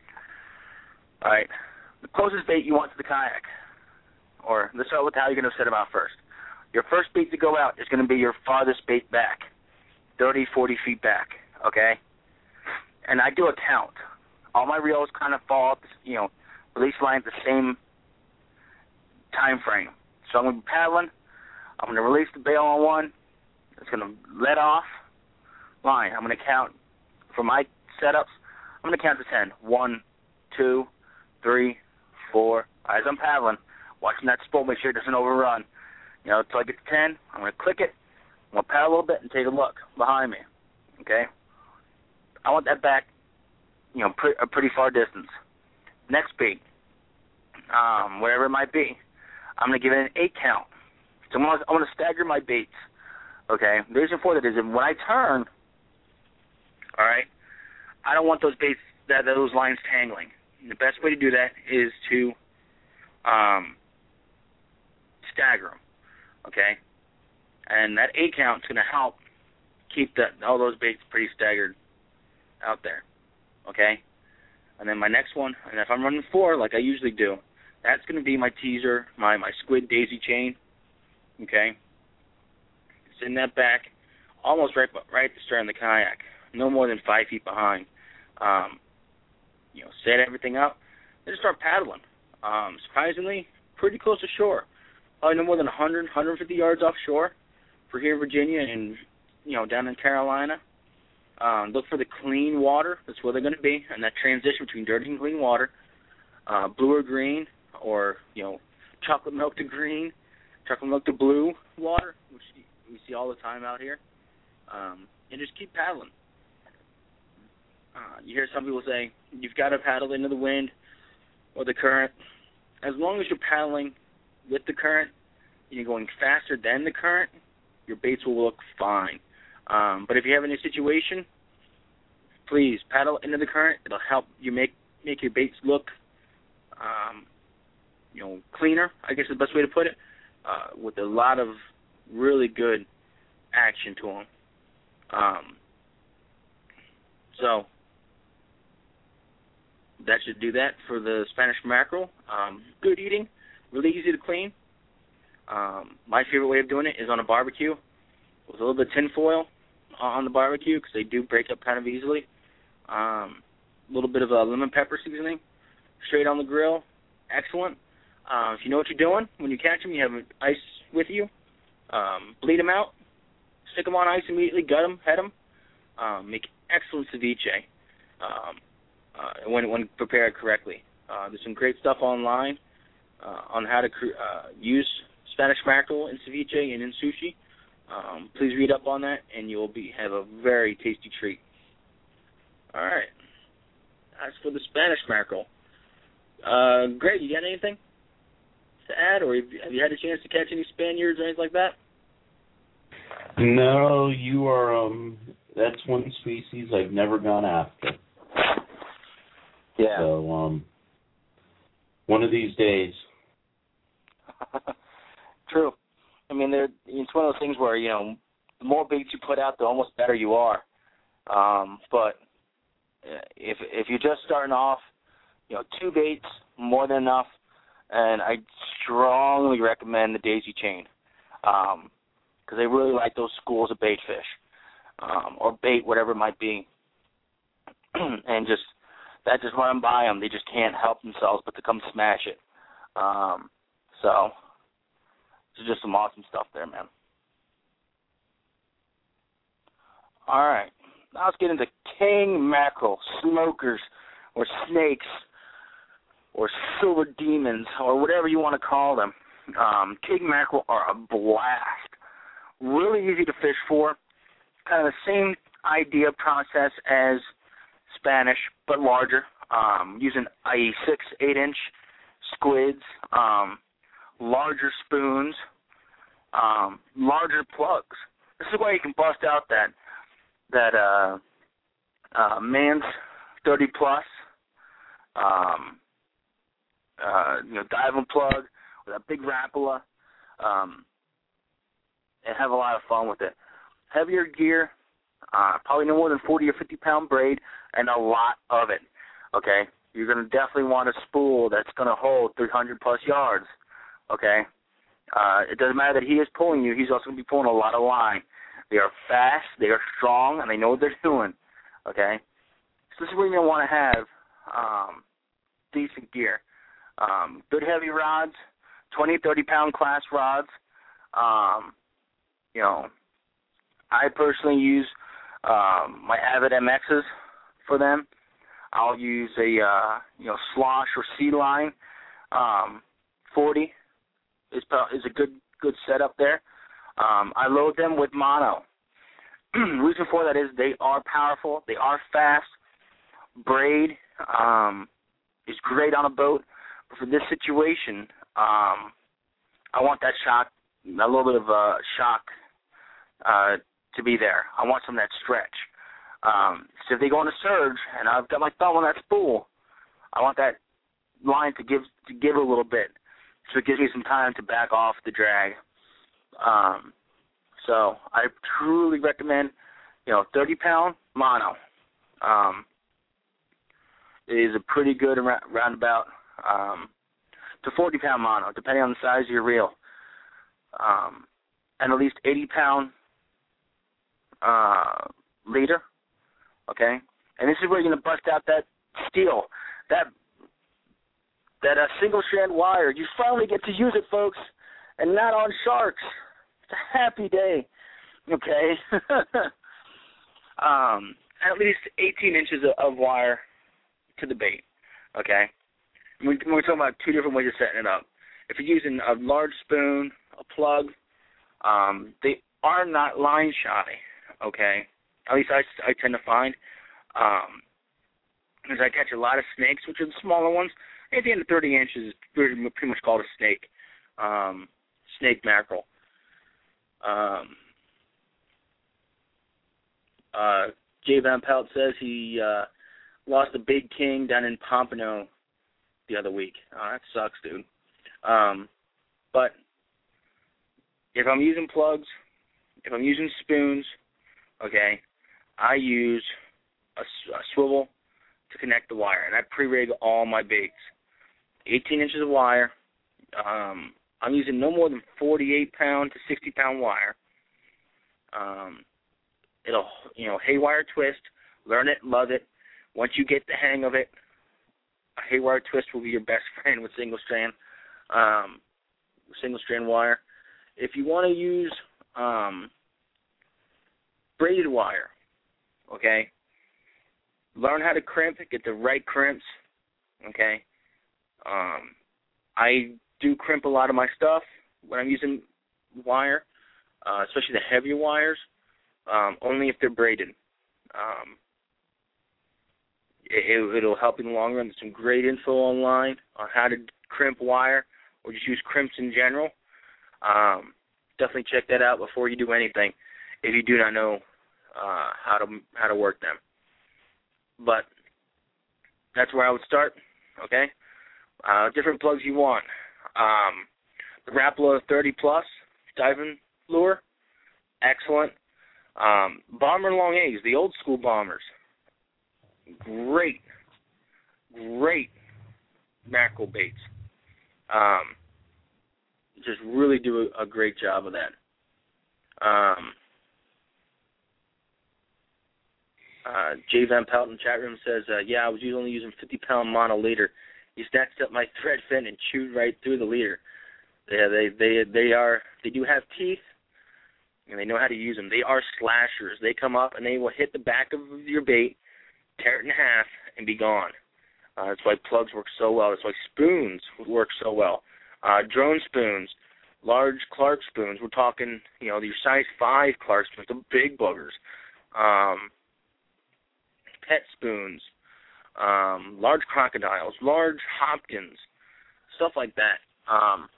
All right, the closest bait you want to the kayak, or let's start with how you're going to set them out first. Your first bait to go out is going to be your farthest bait back, thirty, forty feet back, okay? And I do a count. All my reels kind of fall, you know, release line at the same time frame. So I'm going to be paddling. I'm going to release the bail on one. It's going to let off line. I'm going to count, for my setups, I'm going to count to ten. One, two, three, four. As I'm paddling, watching that spool, make sure it doesn't overrun. You know, until I get to ten, I'm going to click it. I'm going to paddle a little bit and take a look behind me. Okay? I want that back, you know, pre- a pretty far distance. Next bait, um, wherever it might be, I'm going to give it an eight count. So I'm going to, I'm going to stagger my baits. Okay? The reason for that is that when I turn, all right, I don't want those baits, that those lines tangling. And the best way to do that is to um, stagger them. Okay? And that eight count is going to help keep that all those baits pretty staggered out there. Okay? And then my next one, and if I'm running four like I usually do, that's going to be my teaser, my, my squid daisy chain. Okay? Send that back almost right right at the stern of the kayak, no more than five feet behind. Um, you know, set everything up, then just start paddling. Um, surprisingly, pretty close to shore. Probably no more than one hundred, one hundred fifty yards offshore for here in Virginia and, you know, down in Carolina. Um, look for the clean water. That's where they're going to be, and that transition between dirty and clean water, uh, blue or green, or, you know, chocolate milk to green, chocolate milk to blue water, which we see all the time out here. Um, and just keep paddling. Uh, you hear some people say, you've got to paddle into the wind or the current. As long as you're paddling with the current and you're going faster than the current, your baits will look fine. Um, but if you have any situation, please paddle into the current. It'll help you make, make your baits look um, you know, cleaner, I guess is the best way to put it, uh, with a lot of really good action to them. Um, so that should do that for the Spanish mackerel. Um, good eating, really easy to clean. Um, my favorite way of doing it is on a barbecue with a little bit of tin foil on the barbecue because they do break up kind of easily. Um, a little bit of a lemon pepper seasoning, straight on the grill, excellent. Uh, if you know what you're doing, when you catch them, you have ice with you. Um, bleed them out, stick them on ice immediately, gut them, head them. Um, make excellent ceviche um, uh, when when prepared correctly. Uh, there's some great stuff online uh, on how to cre- uh, use Spanish mackerel in ceviche and in sushi. Um, please read up on that, and you'll be have a very tasty treat. All right. As for the Spanish mackerel, uh, Greg, you got anything to add, or have you had a chance to catch any Spaniards or anything like that? No, you are. Um, that's one species I've never gone after. Yeah. So, um, one of these days. True. I mean, it's one of those things where, you know, the more baits you put out, the almost better you are. Um, but if if you're just starting off, you know, two baits, more than enough. And I strongly recommend the daisy chain because um, they really like those schools of bait fish um, or bait, whatever it might be. And just that just run by them. They just can't help themselves but to come smash it. Um, so it's just some awesome stuff there, man. All right. Now let's get into king mackerel, smokers, or snakes, or silver demons, or whatever you want to call them. Um, king mackerel are a blast. Really easy to fish for. Kind of the same idea process as Spanish, but larger. Um, using a six, eight inch squids, um, larger spoons, um, larger plugs. This is why you can bust out that that uh, uh, man's thirty plus. Um, Uh, you know, diving plug with a big Rapala, um, and have a lot of fun with it. Heavier gear, uh, probably no more than forty or fifty pound braid, and a lot of it. Okay, you're going to definitely want a spool that's going to hold three hundred plus yards. Okay, uh, it doesn't matter that he is pulling you; he's also going to be pulling a lot of line. They are fast, they are strong, and they know what they're doing. Okay, so this is where you're going to want to have um, decent gear. Um, good heavy rods, twenty, thirty pound class rods. Um, you know, I personally use um, my Avid M Xs for them. I'll use a uh, you know Slosh or Sea Line. Um, forty is is a good good setup there. Um, I load them with mono. Reason for that is they are powerful, they are fast. Braid um, is great on a boat. But for this situation, um, I want that shock, a little bit of a shock uh, to be there. I want some of that stretch. Um, so if they go on a surge, and I've got my thumb on that spool, I want that line to give to give a little bit, so it gives me some time to back off the drag. Um, so I truly recommend, you know, thirty pound mono. Um, is a pretty good roundabout. Um, to forty pound mono, depending on the size of your reel, um, and at least eighty pound uh, leader, okay? And this is where you're going to bust out that steel, that that uh, single strand wire. You finally get to use it, folks, and not on sharks. It's a happy day, okay? um, at least eighteen inches of, of wire to the bait, okay? We're talking about two different ways of setting it up. If you're using a large spoon, a plug, um, they are not line shy, okay? At least I, I tend to find. Um, Because I catch a lot of snakes, which are the smaller ones. Anything under thirty inches is pretty, pretty much called a snake, um, snake mackerel. Um, uh, Jay Van Pelt says he uh, lost a big king down in Pompano the other week. Oh, that sucks, dude. Um, but if I'm using plugs, if I'm using spoons, okay, I use a, a swivel to connect the wire, and I pre-rig all my baits. eighteen inches of wire. Um, I'm using no more than forty-eight pound to sixty pound wire. Um, it'll, you know, haywire twist. Learn it, love it. Once you get the hang of it, a haywire twist will be your best friend with single strand, um, single strand wire. If you want to use um, braided wire, okay, learn how to crimp, get the right crimps, okay. Um, I do crimp a lot of my stuff when I'm using wire, uh, especially the heavier wires, um, only if they're braided. Um, it, it'll help in the long run. There's some great info online on how to crimp wire or just use crimps in general. Um, definitely check that out before you do anything if you do not know uh, how to how to work them. But that's where I would start, okay? Uh, different plugs you want. Um, the Rapala thirty plus diving lure, excellent. Um, Bomber long A's, the old school bombers, great, great mackerel baits. Um, just really do a, a great job of that. Um, uh, Jay Van Pelt in the chat room says, uh, yeah, I was only using fifty pound mono leader. He snatched up my thread fin and chewed right through the leader. Yeah, they, they, they are, they do have teeth, and they know how to use them. They are slashers. They come up and they will hit the back of your bait, tear it in half, and be gone. Uh, that's why plugs work so well. That's why spoons work so well. Uh, drone spoons, large Clark spoons. We're talking, you know, your size five Clark spoons, the big buggers. Um, pet spoons, um, large crocodiles, large Hopkins, stuff like that. Um,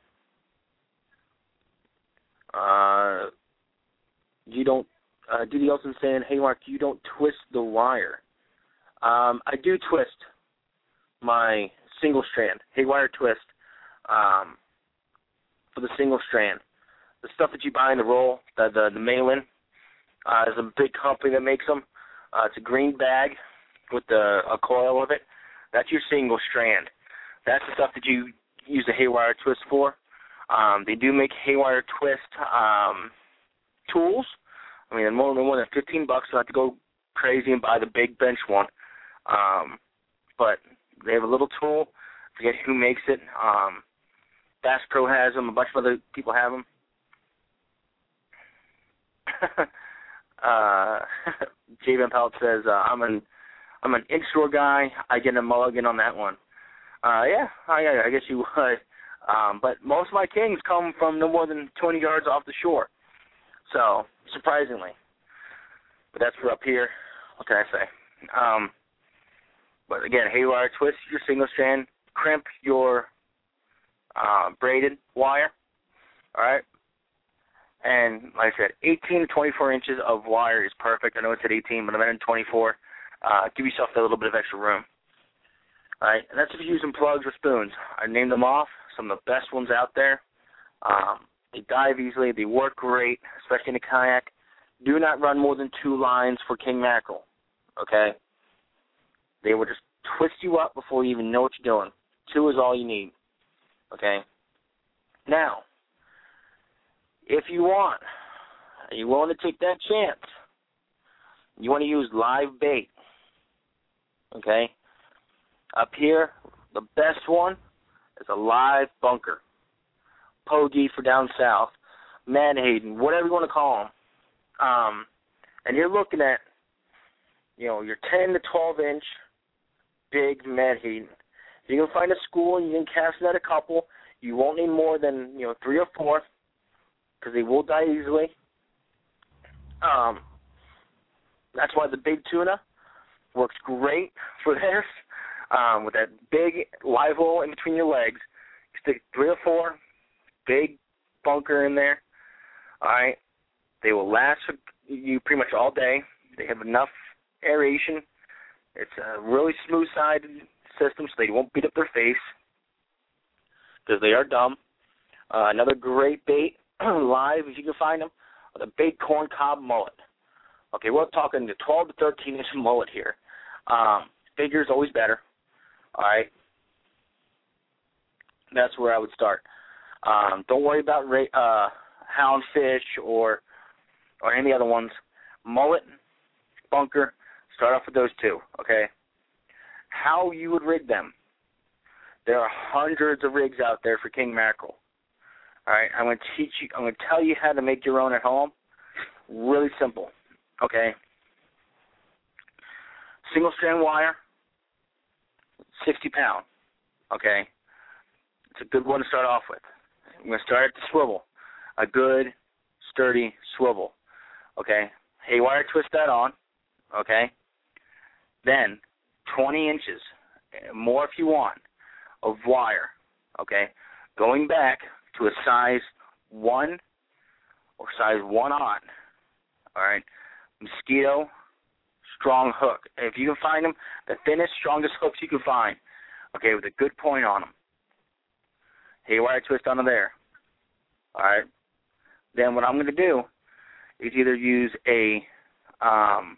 uh, you don't, uh, Diddy Olsen saying, hey, Mark, you don't twist the wire. Um, I do twist my single strand, haywire twist, um, for the single strand. The stuff that you buy in the roll, the the, the Malin, uh, is a big company that makes them. Uh, it's a green bag with the, a coil of it. That's your single strand. That's the stuff that you use the haywire twist for. Um, they do make haywire twist um, tools. I mean, more than more than fifteen bucks. So I have to go crazy and buy the big bench one. Um, but they have a little tool. I forget who makes it. Um, Bass Pro has them. A bunch of other people have them. uh, Jay Van Pelt says, uh, I'm an I'm an inshore guy. I get a mulligan on that one. Uh, yeah, I, I guess you would. Um, but most of my kings come from no more than twenty yards off the shore. So, surprisingly. But that's for up here. What can I say? Um, but again, haywire twist your single strand, crimp your uh, braided wire. All right? And like I said, eighteen to twenty-four inches of wire is perfect. I know it's at eighteen, but I'm at twenty-four. Uh, give yourself a little bit of extra room. All right? And that's if you're using plugs or spoons. I named them off, some of the best ones out there. Um, they dive easily. They work great, especially in a kayak. Do not run more than two lines for king mackerel, okay? They will just twist you up before you even know what you're doing. Two is all you need, okay? Now, if you want, and you want to take that chance, you want to use live bait, okay? Up here, the best one is a live bunker. Pogie for down south, Manhattan, whatever you want to call them. Um, and you're looking at, you know, your ten to twelve inch big Manhattan. You can find a school and you can cast net a couple. You won't need more than, you know, three or four because they will die easily. Um, that's why the big tuna works great for this. Um, with that big live hole in between your legs, you stick three or four big bunker in there. All right, they will last you pretty much all day. They have enough aeration. It's a really smooth-sided system, so they won't beat up their face because they are dumb. Uh, another great bait live, if you can find them, the big corn cob mullet. Okay, we're talking the twelve to thirteen inch mullet here. Um, bigger is always better. All right, that's where I would start. Um, don't worry about uh, houndfish or or any other ones. Mullet, bunker, start off with those two. Okay, how you would rig them? There are hundreds of rigs out there for king mackerel. All right, I'm going to teach you. I'm going to tell you how to make your own at home. Really simple. Okay. Single strand wire, sixty pound. Okay. It's a good one to start off with. I'm going to start at the swivel. A good, sturdy swivel. Okay. Haywire twist that on. Okay. Then twenty inches, more if you want, of wire. Okay. Going back to a size one or size one on. All right. Mosquito strong hook. If you can find them, the thinnest, strongest hooks you can find. Okay, with a good point on them. Haywire twist onto there. All right. Then what I'm going to do is either use a um,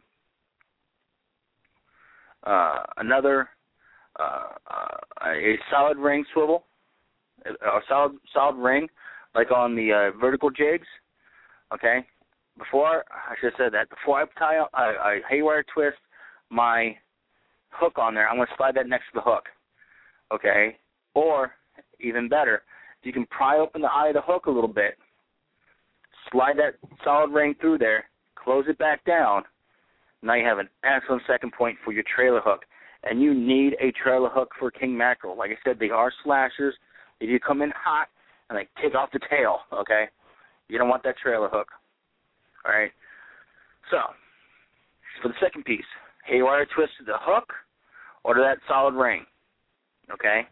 uh, another uh, uh, a solid ring swivel, a, a solid solid ring, like on the uh, vertical jigs. Okay. Before, I should have said that, before I tie I, I haywire twist my hook on there, I'm going to slide that next to the hook, okay? Or, even better, you can pry open the eye of the hook a little bit, slide that solid ring through there, close it back down. Now you have an excellent second point for your trailer hook. And you need a trailer hook for king mackerel. Like I said, they are slashers. If you come in hot and they take off the tail, okay, you don't want that trailer hook. All right, so for the second piece, haywire twist to the hook or to that solid ring, okay?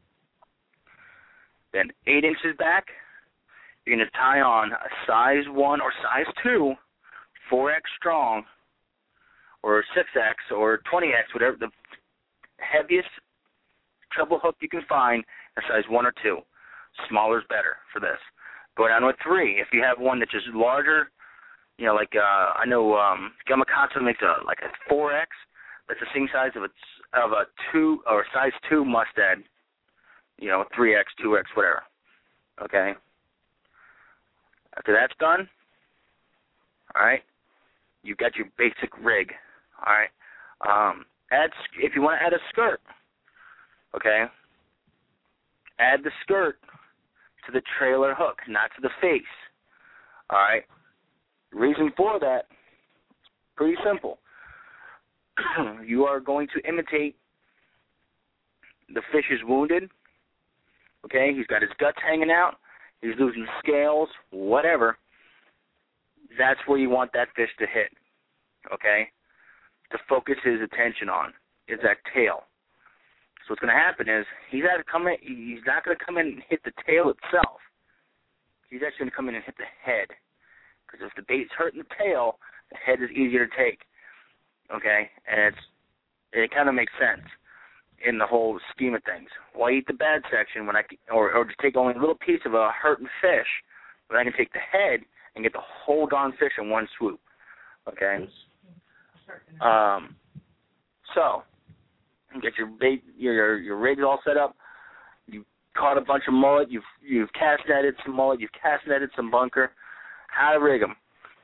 Then eight inches back, you're going to tie on a size one or size two, four X strong, or six X or twenty X, whatever, the heaviest treble hook you can find, a size one or two. Smaller is better for this. Go down to a three. If you have one that's just larger, you know, like uh, I know um, Gamakatsu makes a like a four X. That's the same size of a of a two or size two mustad. You know, three X, two X, whatever. Okay. After that's done, all right, you've got your basic rig. All right. Um, add if you want to add a skirt. Okay. Add the skirt to the trailer hook, not to the face. All right. Reason for that, pretty simple. You are going to imitate the fish is wounded. Okay, he's got his guts hanging out. He's losing scales, whatever. That's where you want that fish to hit. Okay, to focus his attention on is that tail. So what's going to happen is he's not come in. He's not going to come in and hit the tail itself. He's actually going to come in and hit the head. Because if the bait's hurting the tail, the head is easier to take, okay? And it's it kind of makes sense in the whole scheme of things. Why eat the bad section when I or or just take only a little piece of a hurting fish when I can take the head and get the whole darn fish in one swoop, okay? Um, so you get your bait, your your rig all set up. You caught a bunch of mullet. You've you've cast netted some mullet. You've cast netted some bunker. How to rig them.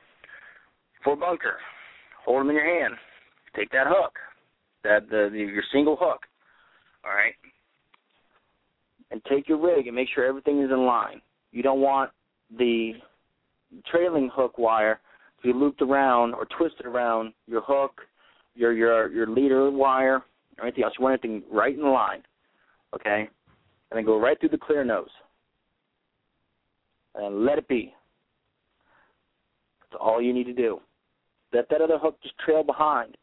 For bunker, hold them in your hand. Take that hook, that the, the your single hook, all right, and take your rig and make sure everything is in line. You don't want the trailing hook wire to be looped around or twisted around your hook, your your your leader wire, or anything else. You want everything right in line, okay, and then go right through the clear nose and let it be. That's all you need to do. Let that other hook just trail behind.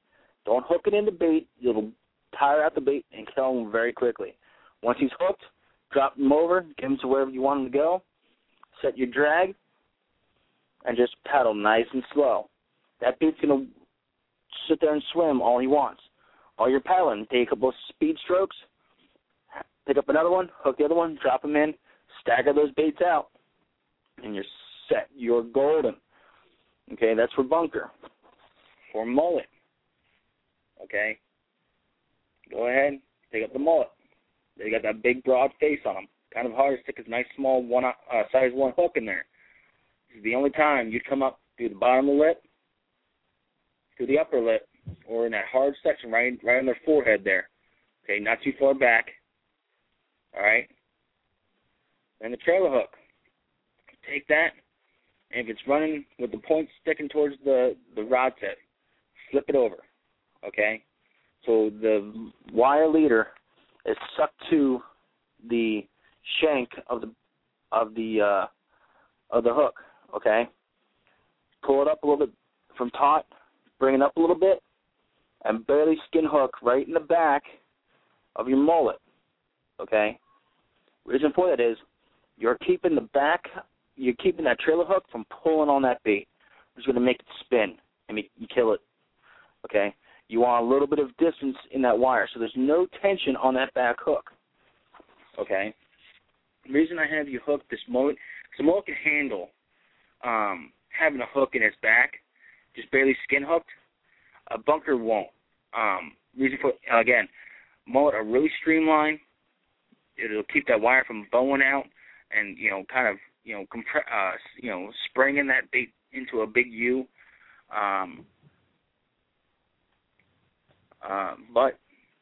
Don't hook it in the bait. You'll tire out the bait and kill him very quickly. Once he's hooked, drop him over, get him to wherever you want him to go, set your drag, and just paddle nice and slow. That bait's going to sit there and swim all he wants. While you're paddling, take a couple of speed strokes, pick up another one, hook the other one, drop them in, stagger those baits out, and you're set. You're golden. Okay, that's for bunker. For mullet, okay, go ahead, pick up the mullet. They got that big, broad face on them. Kind of hard to stick a nice, small one uh, size one hook in there. This is the only time you'd come up through the bottom of the lip, through the upper lip, or in that hard section right, right on their forehead there. Okay, not too far back. All right. And the trailer hook. Take that, and if it's running with the point sticking towards the, the rod tip, flip it over. Okay. So the wire leader is sucked to the shank of the of the uh, of the hook. Okay. Pull it up a little bit from taut, bring it up a little bit, and barely skin hook right in the back of your mullet. Okay. Reason for that is you're keeping the back, you're keeping that trailer hook from pulling on that bait, which is going to make it spin and make you kill it. Okay. You want a little bit of distance in that wire, so there's no tension on that back hook. Okay. The reason I have you hook this mullet, because the mullet can handle um, having a hook in its back, just barely skin hooked. A bunker won't. Um, reason for again, mullet are really streamlined. It'll keep that wire from bowing out, and you know, kind of you know, compre- uh, you know, springing that bait into a big U. Um, uh, but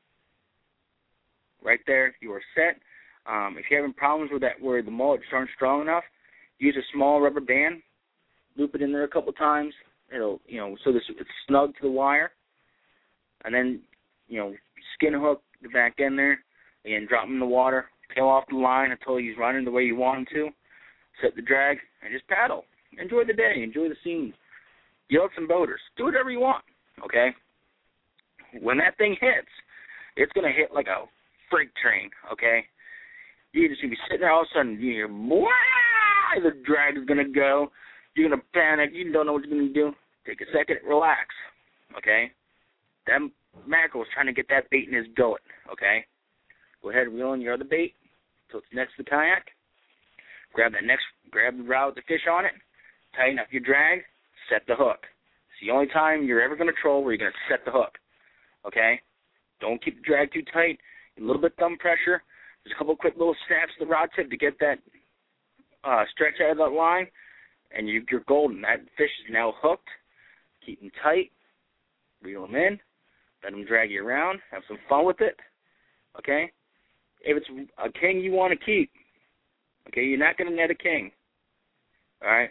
right there, you are set. Um, if you're having problems with that, where the mullets aren't strong enough, use a small rubber band, loop it in there a couple times. It'll, you know, so this it's snug to the wire, and then, you know, skin hook the back end there, and drop him in the water, tail off the line until he's running the way you want him to. Set the drag and just paddle. Enjoy the day. Enjoy the scene. Yell at some boaters. Do whatever you want. Okay. When that thing hits, it's gonna hit like a freight train. Okay. You're just gonna be sitting there, all of a sudden you hear, "Wah!" The drag is gonna go. You're gonna panic. You don't know what you're gonna do. Take a second, relax. Okay. That mackerel is trying to get that bait in his gullet. Okay. Go ahead and reel in your other bait until it's next to the kayak. Grab that next, grab the rod with the fish on it. Tighten up your drag. Set the hook. It's the only time you're ever going to troll where you're going to set the hook. Okay? Don't keep the drag too tight. A little bit thumb pressure. There's a couple quick little snaps to the rod tip to get that uh, stretch out of that line, and you, you're golden. That fish is now hooked. Keep them tight. Reel them in. Let them drag you around. Have some fun with it. Okay? If it's a king you want to keep, okay, you're not going to net a king. All right?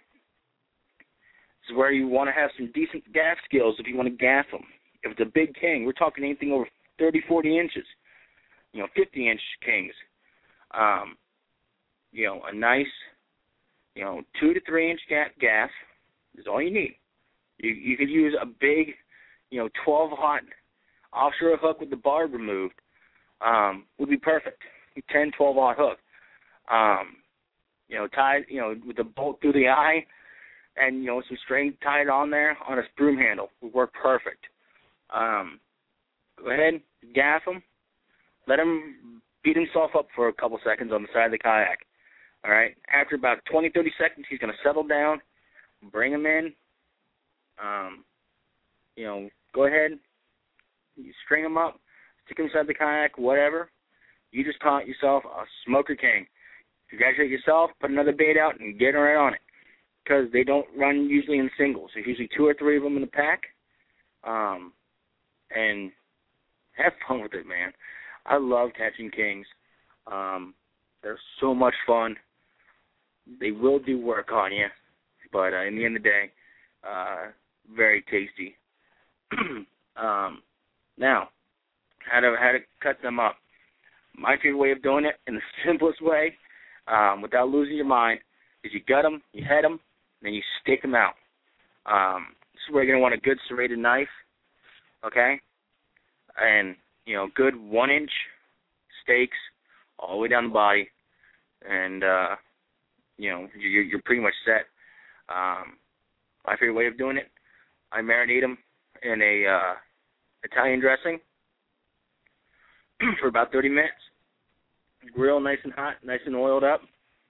This is where you want to have some decent gaff skills if you want to gaff them. If it's a big king, we're talking anything over thirty, forty inches, you know, fifty-inch kings. Um, you know, a nice, you know, two to three-inch gaff is all you need. You you could use a big, you know, twelve-aught offshore hook with the barb removed. Um, would be perfect. ten, twelve-aught hook. Um, you know, tied, you know, with the bolt through the eye, and, you know, some string tied on there on a broom handle would work perfect. Um, go ahead, gaff him. Let him beat himself up for a couple seconds on the side of the kayak. All right? After about twenty, thirty seconds, he's going to settle down. Bring him in. Um, you know, go ahead. You string him up. Stick him inside the kayak, whatever. You just caught yourself a smoker king. Congratulate yourself, put another bait out, and get right on it. Because they don't run usually in singles. There's usually two or three of them in the pack. Um, and have fun with it, man. I love catching kings. Um, they're so much fun. They will do work on you. But uh, in the end of the day, uh, very tasty. um, now, how to how to cut them up. My favorite way of doing it, in the simplest way, um, without losing your mind, is you gut them, you head them, then you stick them out. Um, this is where you're going to want a good serrated knife, okay? and, you know, good one-inch steaks all the way down the body, and, uh, you know, you're, you're pretty much set. Um, my favorite way of doing it, I marinate them in a uh, Italian dressing for about thirty minutes. Grill nice and hot, nice and oiled up.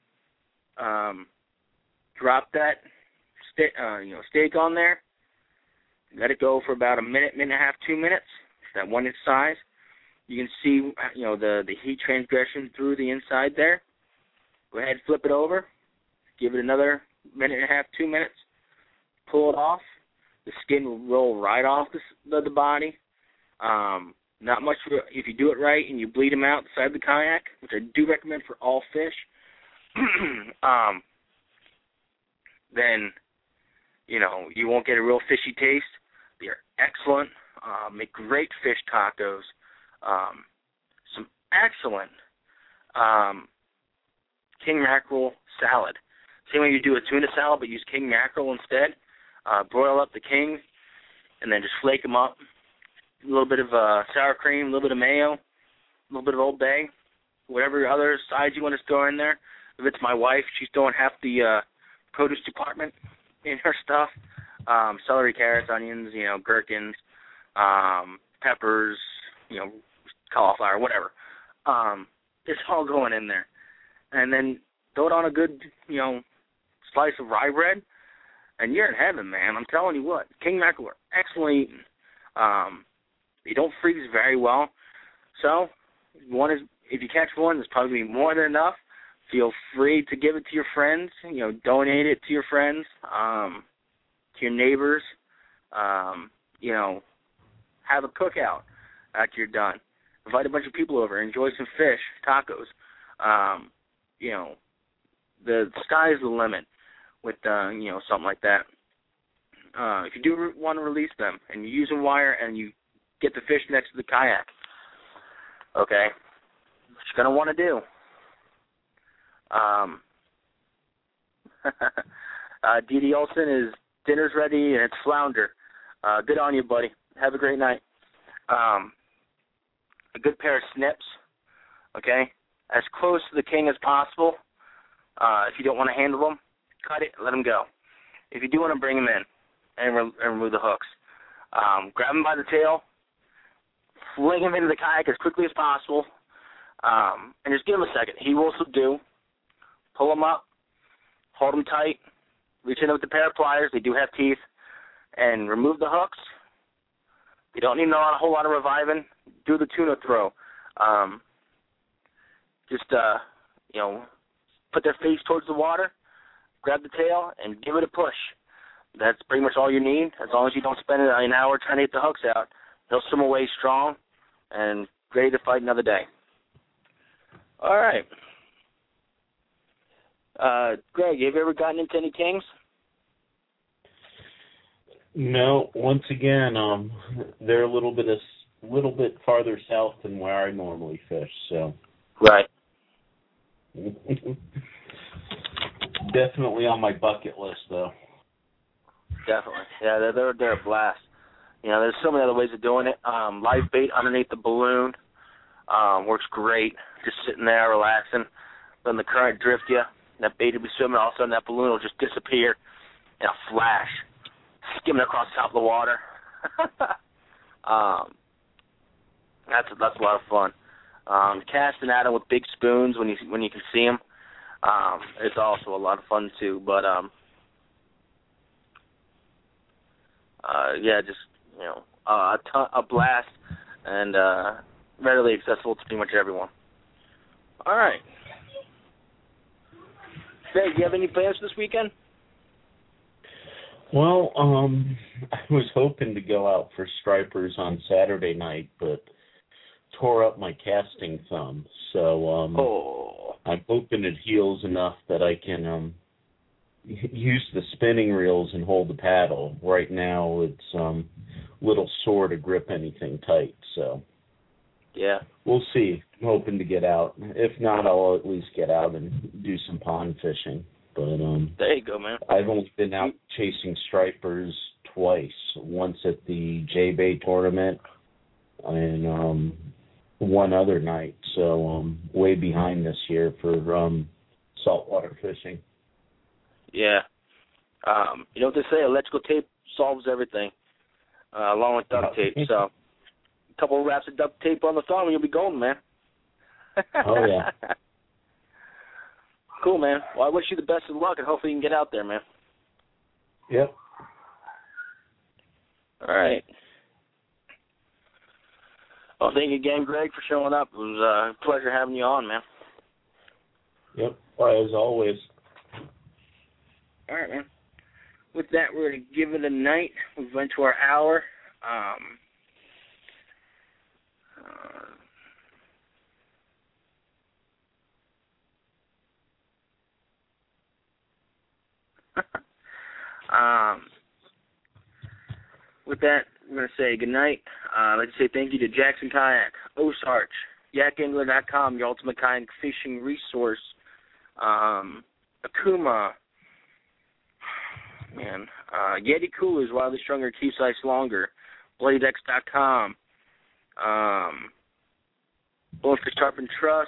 Um, drop that st- uh, you know, steak on there. Let it go for about a minute, minute and a half, two minutes. That one inch size. You can see, you know, the, the heat transgression through the inside there. Go ahead, flip it over. Give it another minute and a half, two minutes. Pull it off. The skin will roll right off the, the, the body. Um, not much, if you do it right and you bleed them out the side of the kayak, which I do recommend for all fish, um, then, you know, you won't get a real fishy taste. They are excellent. Uh, make great fish tacos. Um, some excellent um, king mackerel salad. Same way you do a tuna salad, but use king mackerel instead. Uh, broil up the king, and then just flake them up. A little bit of uh, sour cream, a little bit of mayo, a little bit of Old Bay, whatever other sides you want to throw in there. If it's my wife, she's throwing half the uh, produce department in her stuff. Um, celery, carrots, onions, you know, gherkins, um, peppers, you know, cauliflower, whatever. Um, it's all going in there. And then throw it on a good, you know, slice of rye bread, and you're in heaven, man. I'm telling you what. King mackerel are excellent eating. Um, they don't freeze very well. So one is, if you catch one, there's probably more than enough. Feel free to give it to your friends. You know, donate it to your friends, um, to your neighbors. Um, you know, have a cookout after you're done. Invite a bunch of people over. Enjoy some fish, tacos. Um, you know, the sky is the limit with, uh, you know, something like that. Uh, if you do re- want to release them and you're using wire and you get the fish next to the kayak, okay, what you're going to want to do. Um, uh, D D Olson is dinner's ready and it's flounder. Uh, good on you, buddy. Have a great night. Um, a good pair of snips, okay, as close to the king as possible. Uh, if you don't want to handle them, cut it, let them go. If you do want to bring them in and, re- and remove the hooks, um, grab them by the tail, fling him into the kayak as quickly as possible, um, and just give him a second. He will subdue. Pull them up, hold them tight, reach in with the pair of pliers. They do have teeth, and remove the hooks. You don't need a, lot, a whole lot of reviving. Do the tuna throw. Um, just, uh, you know, put their face towards the water, grab the tail, and give it a push. That's pretty much all you need. As long as you don't spend an hour trying to get the hooks out, they'll swim away strong and ready to fight another day. All right. Uh, Greg, have you ever gotten into any kings? No. Once again, um, they're a little bit a little bit farther south than where I normally fish. So. Right. Definitely on my bucket list, though. Definitely. Yeah, they're, they're, they're a blast. You know, there's so many other ways of doing it. Um, live bait underneath the balloon um, works great. Just sitting there, relaxing. Letting the current drift you. That bait will be swimming. All of a sudden, that balloon will just disappear in a flash, skimming across the top of the water. um, that's, that's a lot of fun. Um, casting at them with big spoons when you when you can see them, um, it's also a lot of fun too. But um, uh, yeah, just you know, uh, a, ton, a blast and uh, readily accessible to pretty much everyone. All right, Greg, do you have any plans this weekend? Well, um, I was hoping to go out for stripers on Saturday night, but tore up my casting thumb, so um, oh. I'm hoping it heals enough that I can um, use the spinning reels and hold the paddle. Right now, it's um, a little sore to grip anything tight, so yeah, we'll see. I'm hoping to get out. If not, I'll at least get out and do some pond fishing. But um, there you go, man. I've only been out chasing stripers twice. Once at the J-Bay tournament. and um, one other night. So um, way behind this year for um, saltwater fishing. Yeah. Um, you know what they say, electrical tape solves everything, uh, along with duct tape. So a couple of wraps of duct tape on the thumb and you'll be golden, man. Oh, yeah. Cool, man. Well, I wish you the best of luck, and hopefully you can get out there, man. Yep. All right. Well, thank you again, Greg, for showing up. It was uh, a pleasure having you on, man. Yep. Well, as always. All right, man. With that, we're going to give it a night. We've went to our hour. Um, uh, um, with that, we're going to say goodnight. Uh, I'd like to say thank you to Jackson Kayak, Osarch, yak angler dot com, your ultimate kayak fishing resource, um, Akuma, man, uh, Yeti Coolers, wildly stronger, keeps ice longer, blade x dot com, um, Bulletfish Tarpon Trust,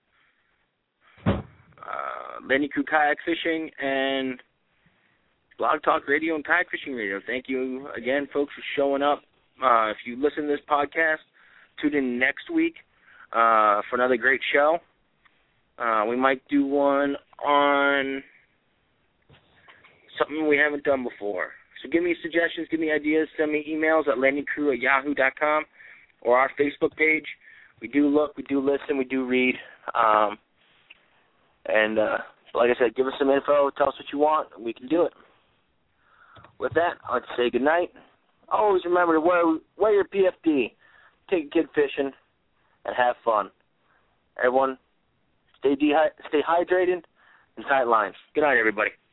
uh, Lenny Crew Kayak Fishing, and Blog Talk Radio and Kayak Fishing Radio. Thank you again, folks, for showing up. Uh, if you listen to this podcast, tune in next week uh, for another great show. Uh, we might do one on something we haven't done before. So give me suggestions, give me ideas, send me emails at landingcrew at yahoo dot com or our Facebook page. We do look, we do listen, we do read. Um, and uh, like I said, give us some info, tell us what you want, and we can do it. With that, I'd say goodnight. Always remember to wear, wear your P F D, take a kid fishing, and have fun. Everyone, stay, dehy- stay hydrated and tight lines. Good night, everybody.